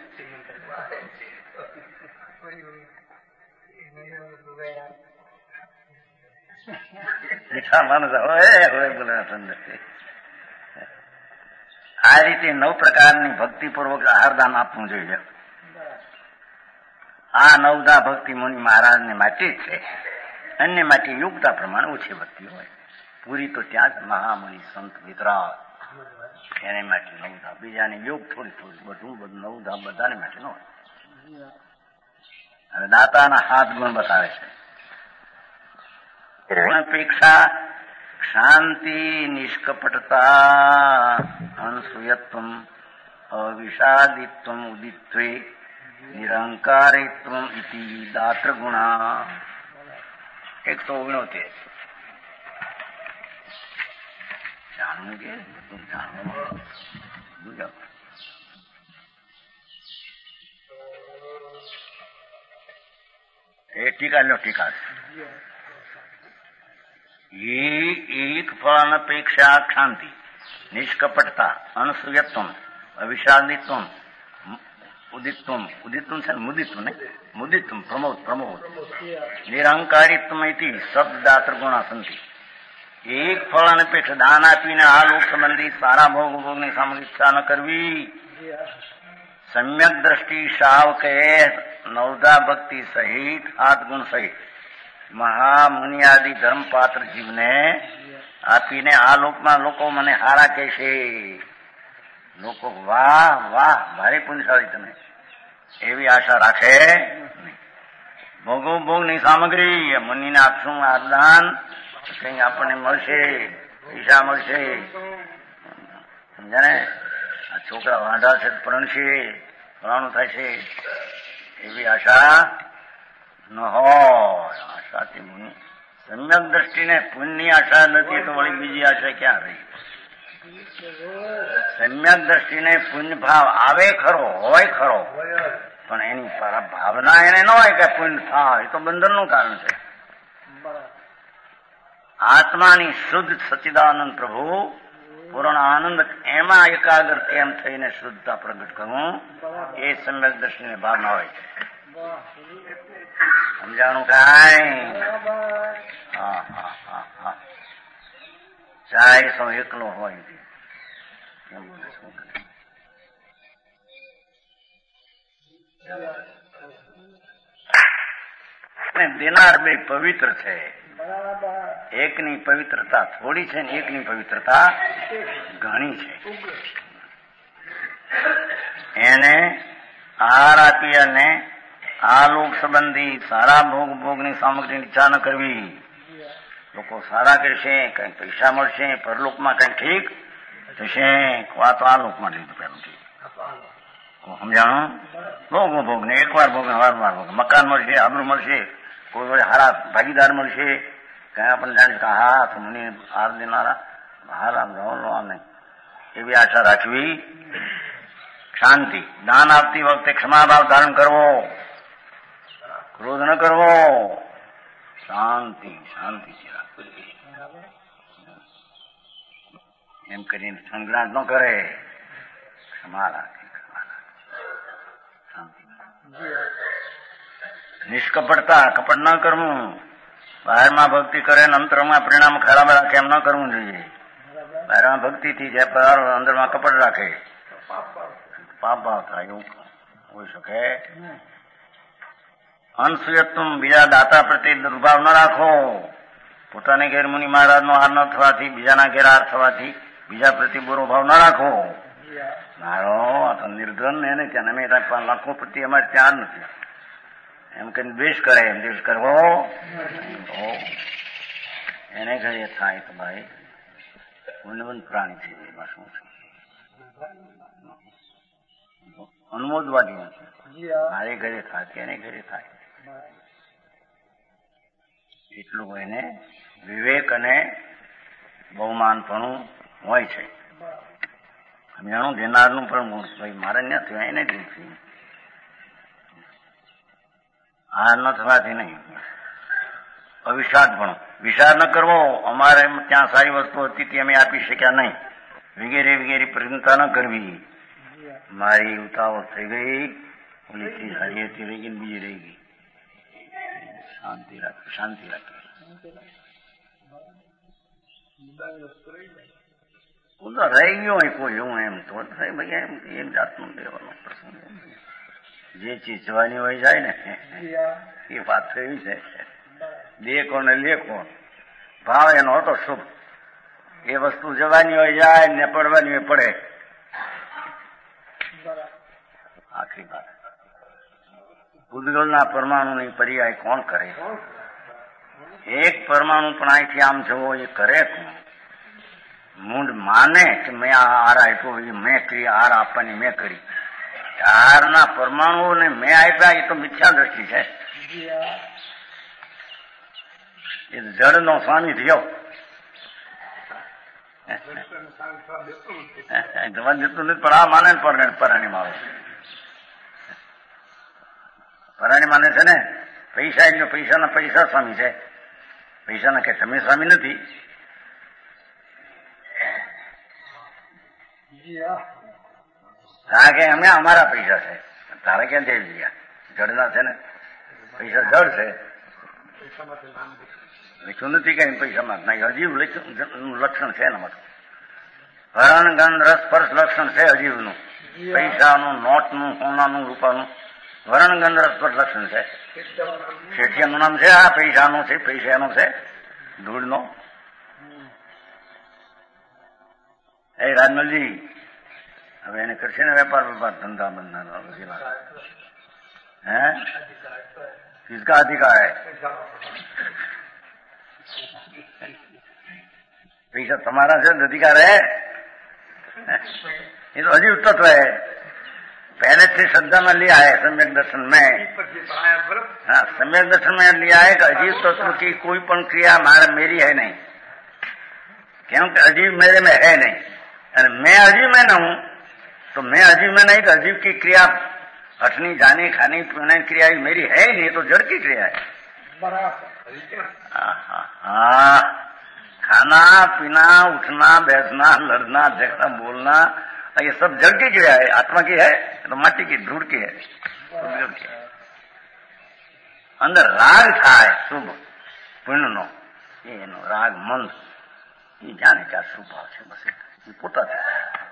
મીઠા માણસ હોય હોય બોલે સુંદર. આ રીતે નવ પ્રકારની ભક્તિપૂર્વક આહારદાન આપવું જોઈએ. આ નવદા ભક્તિ મુનિ મહારાજને માટે જ છે. અન્ય માટે યોગ્યતા પ્રમાણે ઓછી ભક્તિ હોય. પૂરી તો ત્યાં જ મહામુનિ સંત વિતરાગ એને માટે નવધા, બીજાને યોગ થોડી થોડી બધું બધું નવધા બધાને માટે ન હોય. અને દાતાના હાથ ગુણ બતાવે છે. અપેક્ષા શાંતિ નિષ્કપટતા અનસૂયત્વ અવિષાદિત્વ ઉદિત્વે નિરંકારિત્વ ઇતિ દાત્ર ગુણા. એકસો ઓગણોતેર જાણવું કે જાણવું એ ટીકા લો ટીકા. એક ફળ અપેક્ષા શાંતિ નિષ્કપટતા અનસૂયત્વ અવિષાદિત્વ ઉદિત્વ ઉદિત્વ છે મુદિત્વ ને મુદિત્વ પ્રમોદ પ્રમોદ નિરંકારિત્વ શબ્દાત્ર ગુણા સંતિ. એક ફળ અનપેક્ષા દાન આપીને આ લોક સંબંધી સારા ભોગ ભોગની સામગ્રી ઈચ્છા ન કરવી. સમ્યક દ્રષ્ટિ શાવ કહે નવદા ભક્તિ સહિત હાથ ગુણ સહિત મહામુનિયાદિ ધર્મપાત્ર જીવને આપીને આ લોકમાં લોકો મને હારા કહેશે. લોકો વાહ વાહ ભારે પુણ્યશાળી તમે એવી આશા રાખે. ભોગો ભોગની સામગ્રી મુનિને આપશું આદાન કઈ આપણને મળશે, પૈસા મળશે. સમજાને? આ છોકરા વાંઢા છે પરણશે, ફલાણું થાય છે એવી આશા ન હોય. આશાથી મુનિ સમ્યક દ્રષ્ટિને પુણ્યની આશા નથી તો વળી બીજી આશા ક્યાં રહી? સમ્યક દ્રષ્ટિને પુણ્ય ભાવ આવે ખરો, હોય ખરો, પણ એની ભાવના એને ન હોય કે પુણ્ય થાય. એ તો બંધનનું કારણ છે. આત્માની શુદ્ધ સચ્ચિદાનંદ પ્રભુ પૂર્ણ આનંદ એમાં એકાગ્ર એમ થઈને શુદ્ધતા પ્રગટ કરવું એ સમ્યક દ્રષ્ટિની ભાવના હોય છે. સમજાણું કાંઈ? હા હા હા હા ચાય સો એકલો હોય દેનાર બે પવિત્ર છે. એકની પવિત્રતા થોડી છે ને એકની પવિત્રતા ઘણી છે. એને આહાર આપી અને આ લોક સંબંધી સારા ભોગ ભોગની સામગ્રીની ઈચ્છા ન કરવી. લોકો સારા કરશે, કંઈક પૈસા મળશે, પરલોકમાં કંઈક ઠીક થશે. આ તો આ લોકમાં લીધું પેલું ઠીક સમજાણું. ભોગો ભોગ ને એકવાર ભોગ ને વાર વાર ભોગ. મકાન મળશે, આબરૂ મળશે, કોઈ વડે હારા ભાગીદાર મળશે, કઈ આપણને જાણીશ કે હા તો મને હાર દેનારા હાર આમ જવાનો નહીં એવી આશા રાખવી. શાંતિ. દાન આપતી વખતે ક્ષમાભાવ ધારણ કરવો, ક્રોધ ન કરવો, શાંતિ શાંતિ એમ કરીને સંગ્રાંત ન કરે, ક્ષમા રાખે, શાંતિ. નિષ્કપટતા, કપટ ન કરવું. બહારમાં ભક્તિ કરે ને અંતરમાં પરિણામ ખરાબ રાખે એમ ન કરવું જોઈએ. બહારમાં ભક્તિથી જે અંદરમાં કપટ રાખે પાપ ભાવ થાય એવું હોઈ શકે. અનસુયત્વ. બીજા દાતા પ્રત્યે દુર્ભાવ ન રાખો. પોતાને ઘેર મુનિ મહારાજ નો હાર ન થવાથી બીજાના ઘેર હાર થવાથી બીજા પ્રત્યે બુરો ભાવ ન રાખો. મારો આ તો નિર્ધન એને ત્યાં અમે લાખો પ્રત્યે અમારે ત્યાં નથી એમ કઈ દ્વેષ કરે. એમ દ્વેષ કરવો એને ઘરે થાય તો ભાઈ પુણ્યવંત પ્રાણી છે. એમાં શું છે? અનુમોદવાદી નથી. મારે ઘરે થાય કે એને ઘરે થાય એટલું એને વિવેક અને બહુમાનપણું હોય છે. સમજાણું. દેનારનું પણ ભાઈ મારે ન થયું એને દિલથી હાર ન થવાથી નહીં. અવિષાદ પણ વિચાર ન કરવો. અમારે ત્યાં સારી વસ્તુ હતી તે અમે આપી શક્યા નહીં વગેરે વગેરે પ્રજ્ઞતા ન કરવી. મારી ઉતાવળ થઈ ગઈ, ઓલી ચીજ હારી હતી રહી ગઈ, બીજી રહી ગઈ. શાંતિ રાખી, શાંતિ રાખી. ઉદા રહી ગયો હોય કોઈ એવું એમ તો ભાઈ એમ એક જાતનું લેવાનો પ્રસંગ. જે ચીજ જવાની હોય જાય ને એ વાત એવી છે. દેખો ને લેખો ભાવ એનો હતો શુભ. એ વસ્તુ જવાની હોય જાય ને પડવાની હોય પડે. આખરી વાત. ભૂતગળના પરમાણુની પર્યાય કોણ કરે? એક પરમાણુ પણ અહીંથી આમ જવો એ કરે કોણ? મૂંડ માને કે મેં આ હાર આપ્યો એ મેં કરી, હાર આપવાની મેં કરી. હારના પરમાણુઓને મેં આપ્યા એ તો મિથ્યા દ્રષ્ટિ છે. એ જળનો સ્વામી થયો. જવા જતું નથી પણ આ માને પરાણી મારો પરાણી માને છે ને. પૈસા એટલે પૈસાના પૈસા સ્વામી છે. પૈસાના કે તમે સ્વામી નથી. હા કે અમે અમારા પૈસા છે. તારે ક્યાં જઈ ગયા? જળના છે ને પૈસા જળ છે. લખ્યું નથી કઈ પૈસામાં નહીં. અજીવ લક્ષણ છે એનામાં. હરણ ગંધ રસ સ્પર્શ લક્ષણ છે અજીવનું. પૈસાનું, નોટનું, સોનાનું, રૂપાનું વર્ણ ગંધ રસ સ્પર્શ લક્ષણ છે. શેઠિયાનું નામ છે આ પૈસાનું છે. પૈસાનું છે ધૂળનો. એ રાજમલજી હવે એને કરશે ને વેપાર વેપાર ધંધા બંધા હે કિસકા અધિકાર હે? पैसा तुम्हारा से अधिकार है? ये तो अजीब तत्व है. पहले से श्रद्धा में लिया है सम्यक दर्शन में. हाँ, सम्यक दर्शन में लिया है कि अजीब तत्व की कोई पण क्रिया मारे मेरी है नहीं, क्योंकि अजीब मेरे में है नहीं. और मैं अजीब में न हूं तो मैं अजीब में नहीं. तो अजीब की क्रिया हटनी, जानी, खानी, पीने क्रिया मेरी है ही नहीं, तो जड़ की क्रिया है. हाँ, खाना पीना, उठना, बैठना, लड़ना, झगड़ना, बोलना, ये सब जड़ की क्रिया है. आत्मा की है तो माटी की, धूड़ की है. अंदर राग था शुभ पुण्य नो, ये नो राग मंद ये जाने क्या शुभ भाव है. बस ये पोता था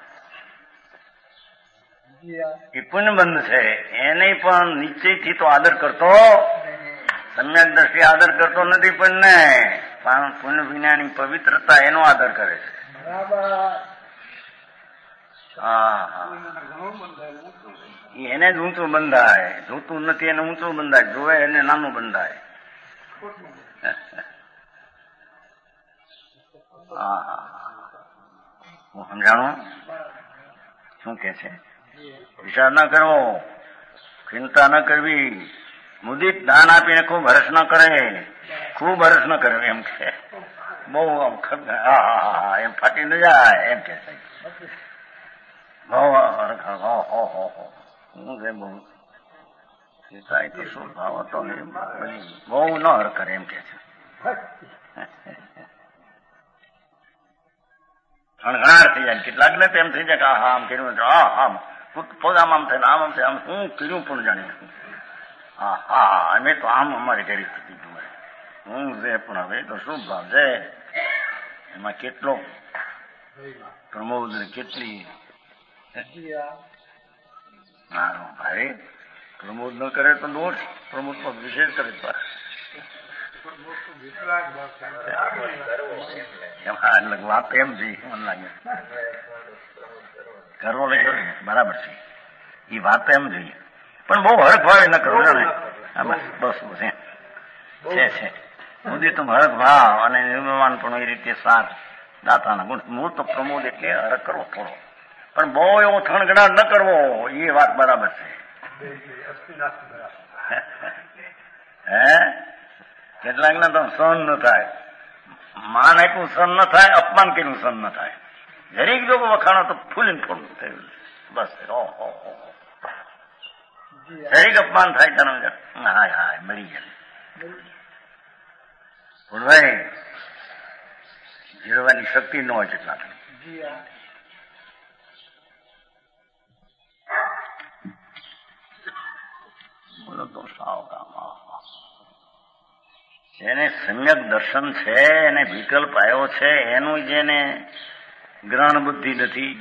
એ પુણ્યબંધ છે. એને પણ નિશ્ચયથી તો આદર કરતો, સમ્યક દ્રષ્ટિ આદર કરતો નથી. પણ પણ પુણ્ય વિનાની પવિત્રતા એનો આદર કરે છે. હા હા એને જ ઊંચું બંધાય, જોતું નથી એને ઊંચું બંધાય, જોવે એને નાનું બંધાય. હા હા હું સમજાણું શું કે છે? વિચાર ન કરવો, ચિંતા ન કરવી, મુદિત દાન આપીને ખૂબ હર્ષ ન કરે, ખૂબ હર્ષ ન કરે એમ કે બહુ હા હા હા એમ ફાટી ન જાય એમ કે બહુ હું છે બહુ સીતા તો શું ભાવ હતો ને બહુ ન હર કરે એમ કે છે. ઘણાર થઈ જાય, કેટલાક ને તેમ થઈ જાય કે હા આમ કર્યું હા આમ પોતામાં આમ થાય આમ આમ થાય આમ હું કર્યું પણ જાણી હા હા અમે તો આમ અમારી કરી સ્થિતિ જોવાય હું છે પણ હવે તો શું ભાવ છે એમાં કેટલો પ્રમોદ ને કેટલી મારો ભાઈ પ્રમોદ ન કરે તો દોષ, પ્રમોદ તો વિશેષ કરે વાત એમ છે મને લાગે કરવો લઈ બરાબર છે એ વાત એમ જોઈએ પણ બહુ હરખ ભાવે ન કરવો ને બસ બસ બસ એમ છે છે મોદી તો હરખ ભાવ અને નિર્માણ પણ એ રીતે સાર દાતાના ગુણ મૂળ તો પ્રમોદ એટલે હરખ કરવો થોડો પણ બહુ એવો થણગડાટ ન કરવો એ વાત બરાબર છે. હે કેટલાક ને તો સહન ન થાય, માન આપ્યું સહન ન થાય, અપમાન કર્યું સહન ન થાય, જરીક જો વખાણો તો ફૂલીને ફોડું થયું બસ ઓહો જરીક અપમાન થાય તને હાય હાય મળી ગયા ભાઈ જીરવાની શક્તિ ન હોય કેટલા બોલો તો સાવ કામ જેને સમ્યક દર્શન છે એને વિકલ્પ આવ્યો છે એનું જેને ગ્રહણ બુદ્ધિ નથી,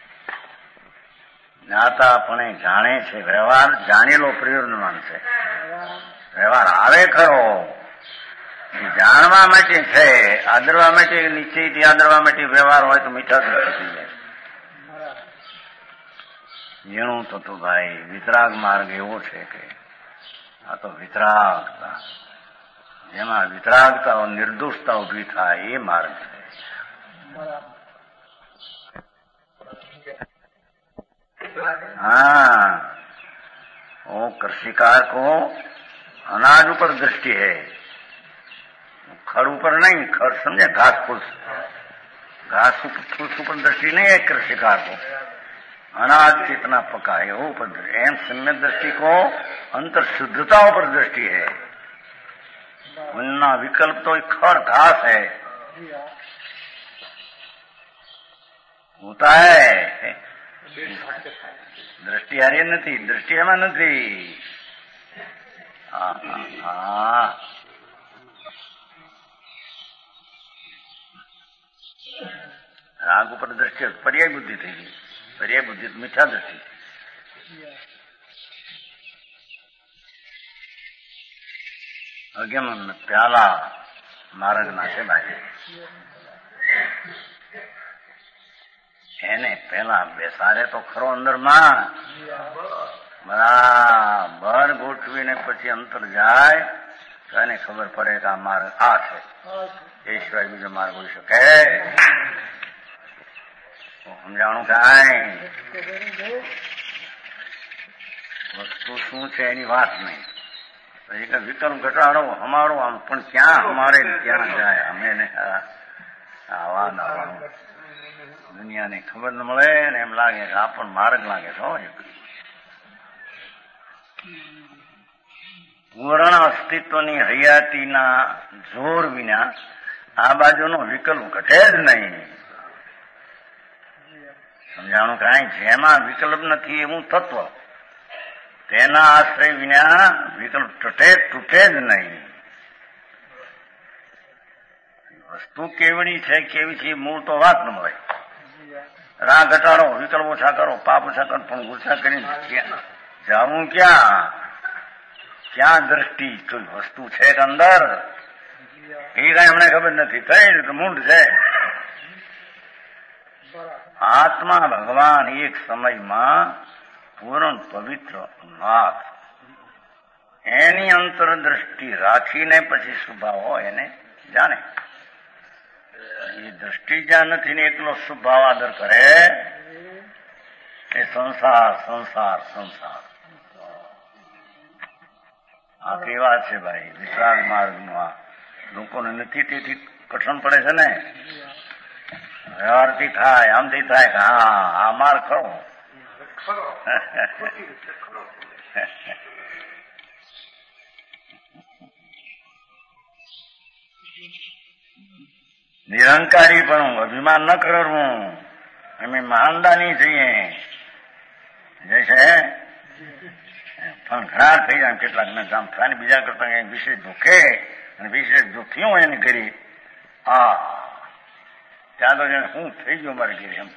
જ્ઞાતાપણે જાણે છે, વ્યવહાર જાણેલો પ્રયોજનવાન છે, વ્યવહાર આવે ખરો જાણવા માટે છે, આદરવા માટે નિશ્ચયથી આદરવા માટે વ્યવહાર હોય તો મીઠા થઈ જાય. જેનું તો તો ભાઈ વિતરાગ માર્ગ એવો છે કે આ તો વિતરાગતા જેમાં વિતરાગતા નિર્દોષતા ઉભી થાય એ માર્ગ છે. हाँ वो कृषिकार को अनाज ऊपर दृष्टि है, खड़ ऊपर नहीं, खड़ समझे घास फूस घास फूस ऊपर दृष्टि नहीं है कृषिकार को, अनाज कितना पका है वो ऊपर दृष्टि एम सम्यक दृष्टि को अंतर शुद्धता ऊपर दृष्टि है. उनना विकल्प तो एक खड़ घास है होता है, દ્રષ્ટિ હારી નથી, દ્રષ્ટિ એમાં નથી. રાગ ઉપર દ્રષ્ટિ પર્યાય બુદ્ધિ થઈ ગઈ, પર્યાય બુદ્ધિ મીઠા દ્રષ્ટિ. અગેમન પ્યાલા માર્ગ ના છે ભાઈ એને પેલા બેસારે તો ખરો અંદરમાં બરાબર ગોઠવીને પછી અંતર જાય તો એને ખબર પડે કે આ માર્ગ આ છે, એ સિવાય બીજો માર્ગ હોઈ શકે સમજાણું કાંઈ વસ્તુ શું છે એની વાત નહીં. પછી વિકલ્પ ઘટાડો અમારો આમ પણ ક્યાં અમારે ક્યાં જાય અમે ને આવા નવા દુનિયાને ખબર ન મળે ને એમ લાગે કે આ પણ માર્ગ લાગે છે. પૂર્ણ અસ્તિત્વની હયાતીના જોર વિના આ બાજુનો વિકલ્પ ઘટે જ નહીં. સમજાણું કાંઈ જેમાં વિકલ્પ નથી એવું તત્વ તેના આશ્રય વિના વિકલ્પ તૂટે તૂટે જ નહીં. વસ્તુ કેવડી છે કેવી છે મૂળ તો વાત ન મળે. રાહ ઘટાડો, વિકલ્પ ઓછા કરો, પાપ ઓછા કરો, પણ ઓછા કરીને જવું ક્યાં? ક્યાં દ્રષ્ટિ કોઈ વસ્તુ છે કે અંદર એ કઈ અમને ખબર નથી. થઈ મૂળ છે આત્મા ભગવાન એક સમયમાં પૂર્ણ પવિત્ર નાથ, એની અંતરદ્રષ્ટિ રાખીને પછી સ્વભાવ હોય એને જાણે. એ દ્રષ્ટિ જ્યાં નથી ને એકલો સ્વભાવ આદર કરે એ સંસાર સંસાર સંસાર. આ કેવા છે ભાઈ વિશાળ માર્ગનું. આ લોકોને નથી તેથી કઠણ પડે છે ને. વ્યવહારથી થાય, આમથી થાય કે હા આ માર્ગ ખરો. નિરંકારી પણ અભિમાન ન કરવું. અમે મહાનદાની છીએ જે છે પણ ઘણા થઈ જાય કેટલાક ને કામ થાય બીજા કરતા વિશેષ દુઃખે અને વિશેષ દુઃખીઓ એને કરી આ ત્યાં તો જાણે શું થઈ ગયું મારે ઘેર એમ.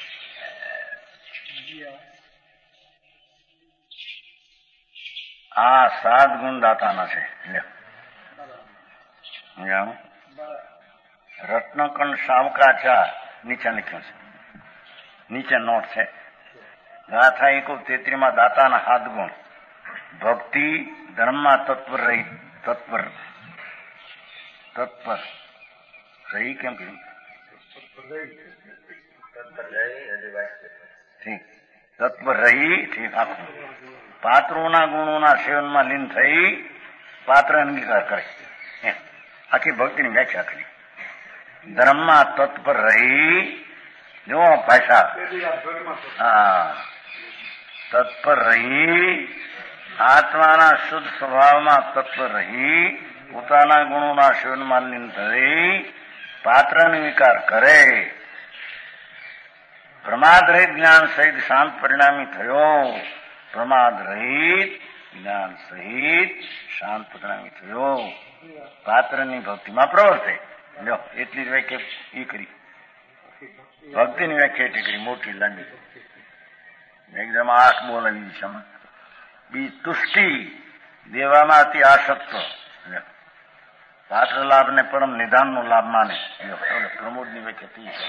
આ સાત ગુણ દાતાના છે. જાણો રત્નકણ સાવકાચાર નીચે લખ્યું છે, નીચે નોટ છે. ગાથા એકો તેત્રીમાં દાતાના હાથ ગુણ. ભક્તિ ધર્મમાં તત્પર રહી, તત્પર તત્પર રહી કેમ કહ્યું? ઠીક તત્પર રહી. ઠીક આખું પાત્રોના ગુણોના સેવનમાં લીન થઈ પાત્ર અંગીકાર કરે. આખી ભક્તિની વ્યાખ્યા કરી. ધર્મમાં તત્પર રહી, જો ભાષા હા તત્પર રહી, આત્માના શુદ્ધ સ્વભાવમાં તત્પર રહી, પોતાના ગુણોના સેવનમાં લીન થઈ પાત્રનો વિકાર કરે. પ્રમાદ રહિત જ્ઞાન સહિત શાંત પરિણામી થયો. પ્રમાદ રહિત જ્ઞાન સહિત શાંત પરિણામી થયો. પાત્રની ભક્તિમાં પ્રવર્તે. લો એટલી જ વ્યાખ્યા એ કરી. ભક્તિની વ્યાખ્યા એટલી કરી મોટી લાંબી એકદમ આંખ બોલાવી છે. બી તુષ્ટિ દેવામાં અતિ આસક્ત. પાત્ર લાભ ને પરમ નિધાન નો લાભ માને. પ્રમોદ ની વ્યાખ્યા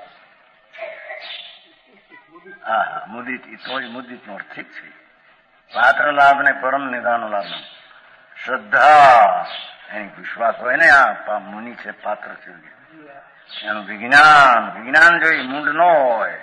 હા હા મુદિત તો મુદિત નો ઠીક છે. પાત્ર લાભ ને પરમ નિધાન નો લાભ. શ્રદ્ધા એની વિશ્વાસ હોય ને આ મુનિ છે પાત્ર છે એનું વિજ્ઞાન. વિજ્ઞાન જોઈ મૂંડ ન હોય,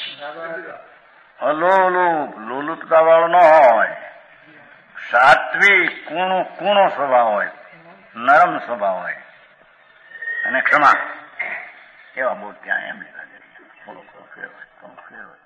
અલોલુપ લોલુપતા વાળો ન હોય, સાત્વિક કુણો કુણો સ્વભાવ હોય, નરમ સ્વભાવ હોય અને ક્ષમા એવા બહુ ત્યાં એમ થોડો ફેર હોય થોડો ફેર હોય.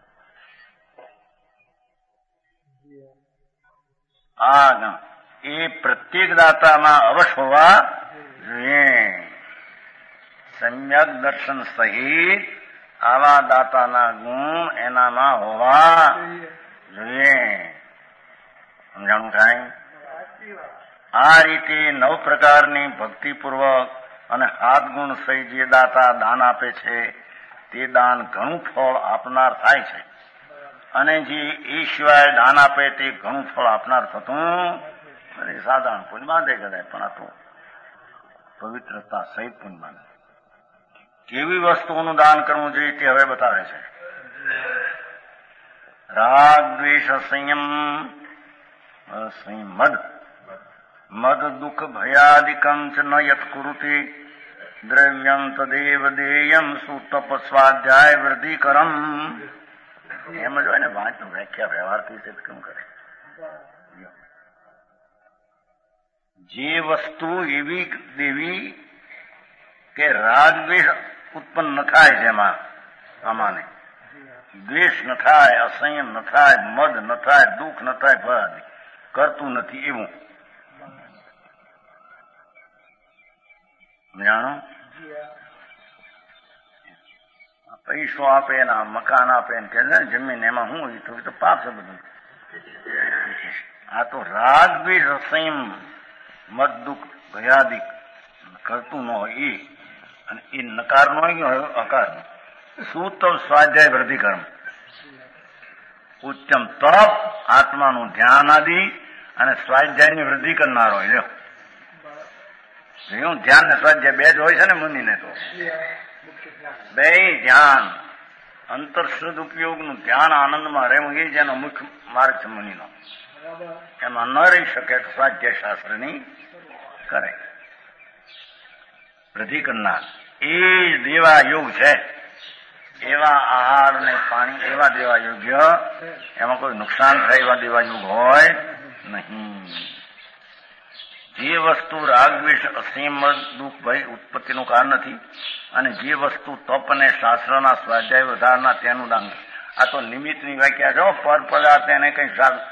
આ એ પ્રત્યેક દાતામાં અવશ્ય હોવા જોઈએ. સમ્યક દર્શન સહિત આવા દાતાના ગુણ એનામાં હોવા જોઈએ. સમજાણું થાય? આ રીતે નવ પ્રકારની ભક્તિપૂર્વક અને હાથ ગુણ સહિત જે દાતા દાન આપે છે તે દાન ઘણું ફળ આપનાર થાય છે. અને જે એ સિવાય દાન આપે તે ઘણું ફળ આપનાર થતું સાધારણ પુણ્ય બાંધે કદાય પણ આ તો પવિત્રતા સહિત પુણ્ય બાંધે. કેવી વસ્તુઓનું દાન કરવું જોઈએ તે હવે બતાવે છે. રાગ દ્વેષ સંયમ મદ મદ દુઃખ ભયાદિકમ ચ ન યત કુરુતે દ્રવ્યમ તદેવ દેયમ સુતપ સ્વાધ્યાય વૃદ્ધિકરમ. એમ જ હોય ને વાંચ વ્યાખ્યા વ્યવહારથી છે કેમ કરે. જે વસ્તુ એવી દેવી કે રાગ દ્વેષ ઉત્પન્ન ન થાય, જેમાં આમાંને દ્વેષ ન થાય, અસંયમ ન થાય, મદ ન થાય, દુઃખ ન થાય, ભય કરતું નથી એવું જાણો. પૈસો આપે ને મકાન આપે ને કે જમીન એમાં હું તો પાપ છે બધું. આ તો રાગ દ્વેષ અસંયમ મદ દુઃખ ભયાદિક કરતું ન હોય એ, અને એ નકાર નો હોય અકાર નો. સુતપ સ્વાધ્યાય વૃદ્ધિકર્મ, ઉચ્ચમ તપ આત્માનું ધ્યાન આદિ અને સ્વાધ્યાયની વૃદ્ધિ કરનારો હોય. ધ્યાન ને સ્વાધ્યાય બે જ હોય છે ને મુનિને તો. બે ધ્યાન અંતરશુદ્ધ ઉપયોગનું ધ્યાન આનંદમાં રહેવું એ જેનો મુખ્ય માર્ગ છે મુનિનો. એમાં ન રહી શકે તો સ્વાધ્યાય શાસ્ત્રની કરે વૃદ્ધિ કરનાર એ દેવા યોગ છે. એવા આહાર ને પાણી એવા દેવા યોગ્ય, એમાં કોઈ નુકસાન થાય એવા દેવા યોગ હોય નહીં. જે વસ્તુ રાગદ્વેષ અસીમ દુઃખ ભય ઉત્પત્તિનું કારણ નથી અને જે વસ્તુ તપ અને શાસ્ત્રના સ્વાધ્યાય વધારનાર તેનું દાન. આ તો નિમિત્તની વ્યાખ્યા છે. પર પદાર્થ એને કઈ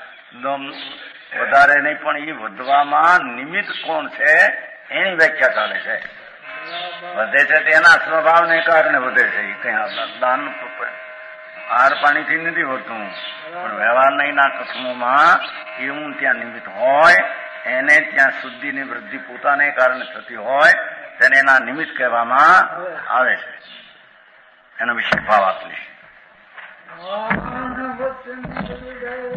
વધારે નહીં, પણ એ વધવામાં નિમિત્ત કોણ છે એની વ્યાખ્યા ચાલે છે. વધે છે તેના સ્વભાવને કારણે વધે છે. એ કઈ દાન આહાર પાણીથી નથી હોતું, પણ વ્યવહારના કસમોમાં એવું ત્યાં નિમિત્ત હોય, એને ત્યાં શુદ્ધિની વૃદ્ધિ પોતાને કારણે થતી હોય તેને એના નિમિત્ત કહેવામાં આવે છે. એનો વિશે ભાવ આપીશ.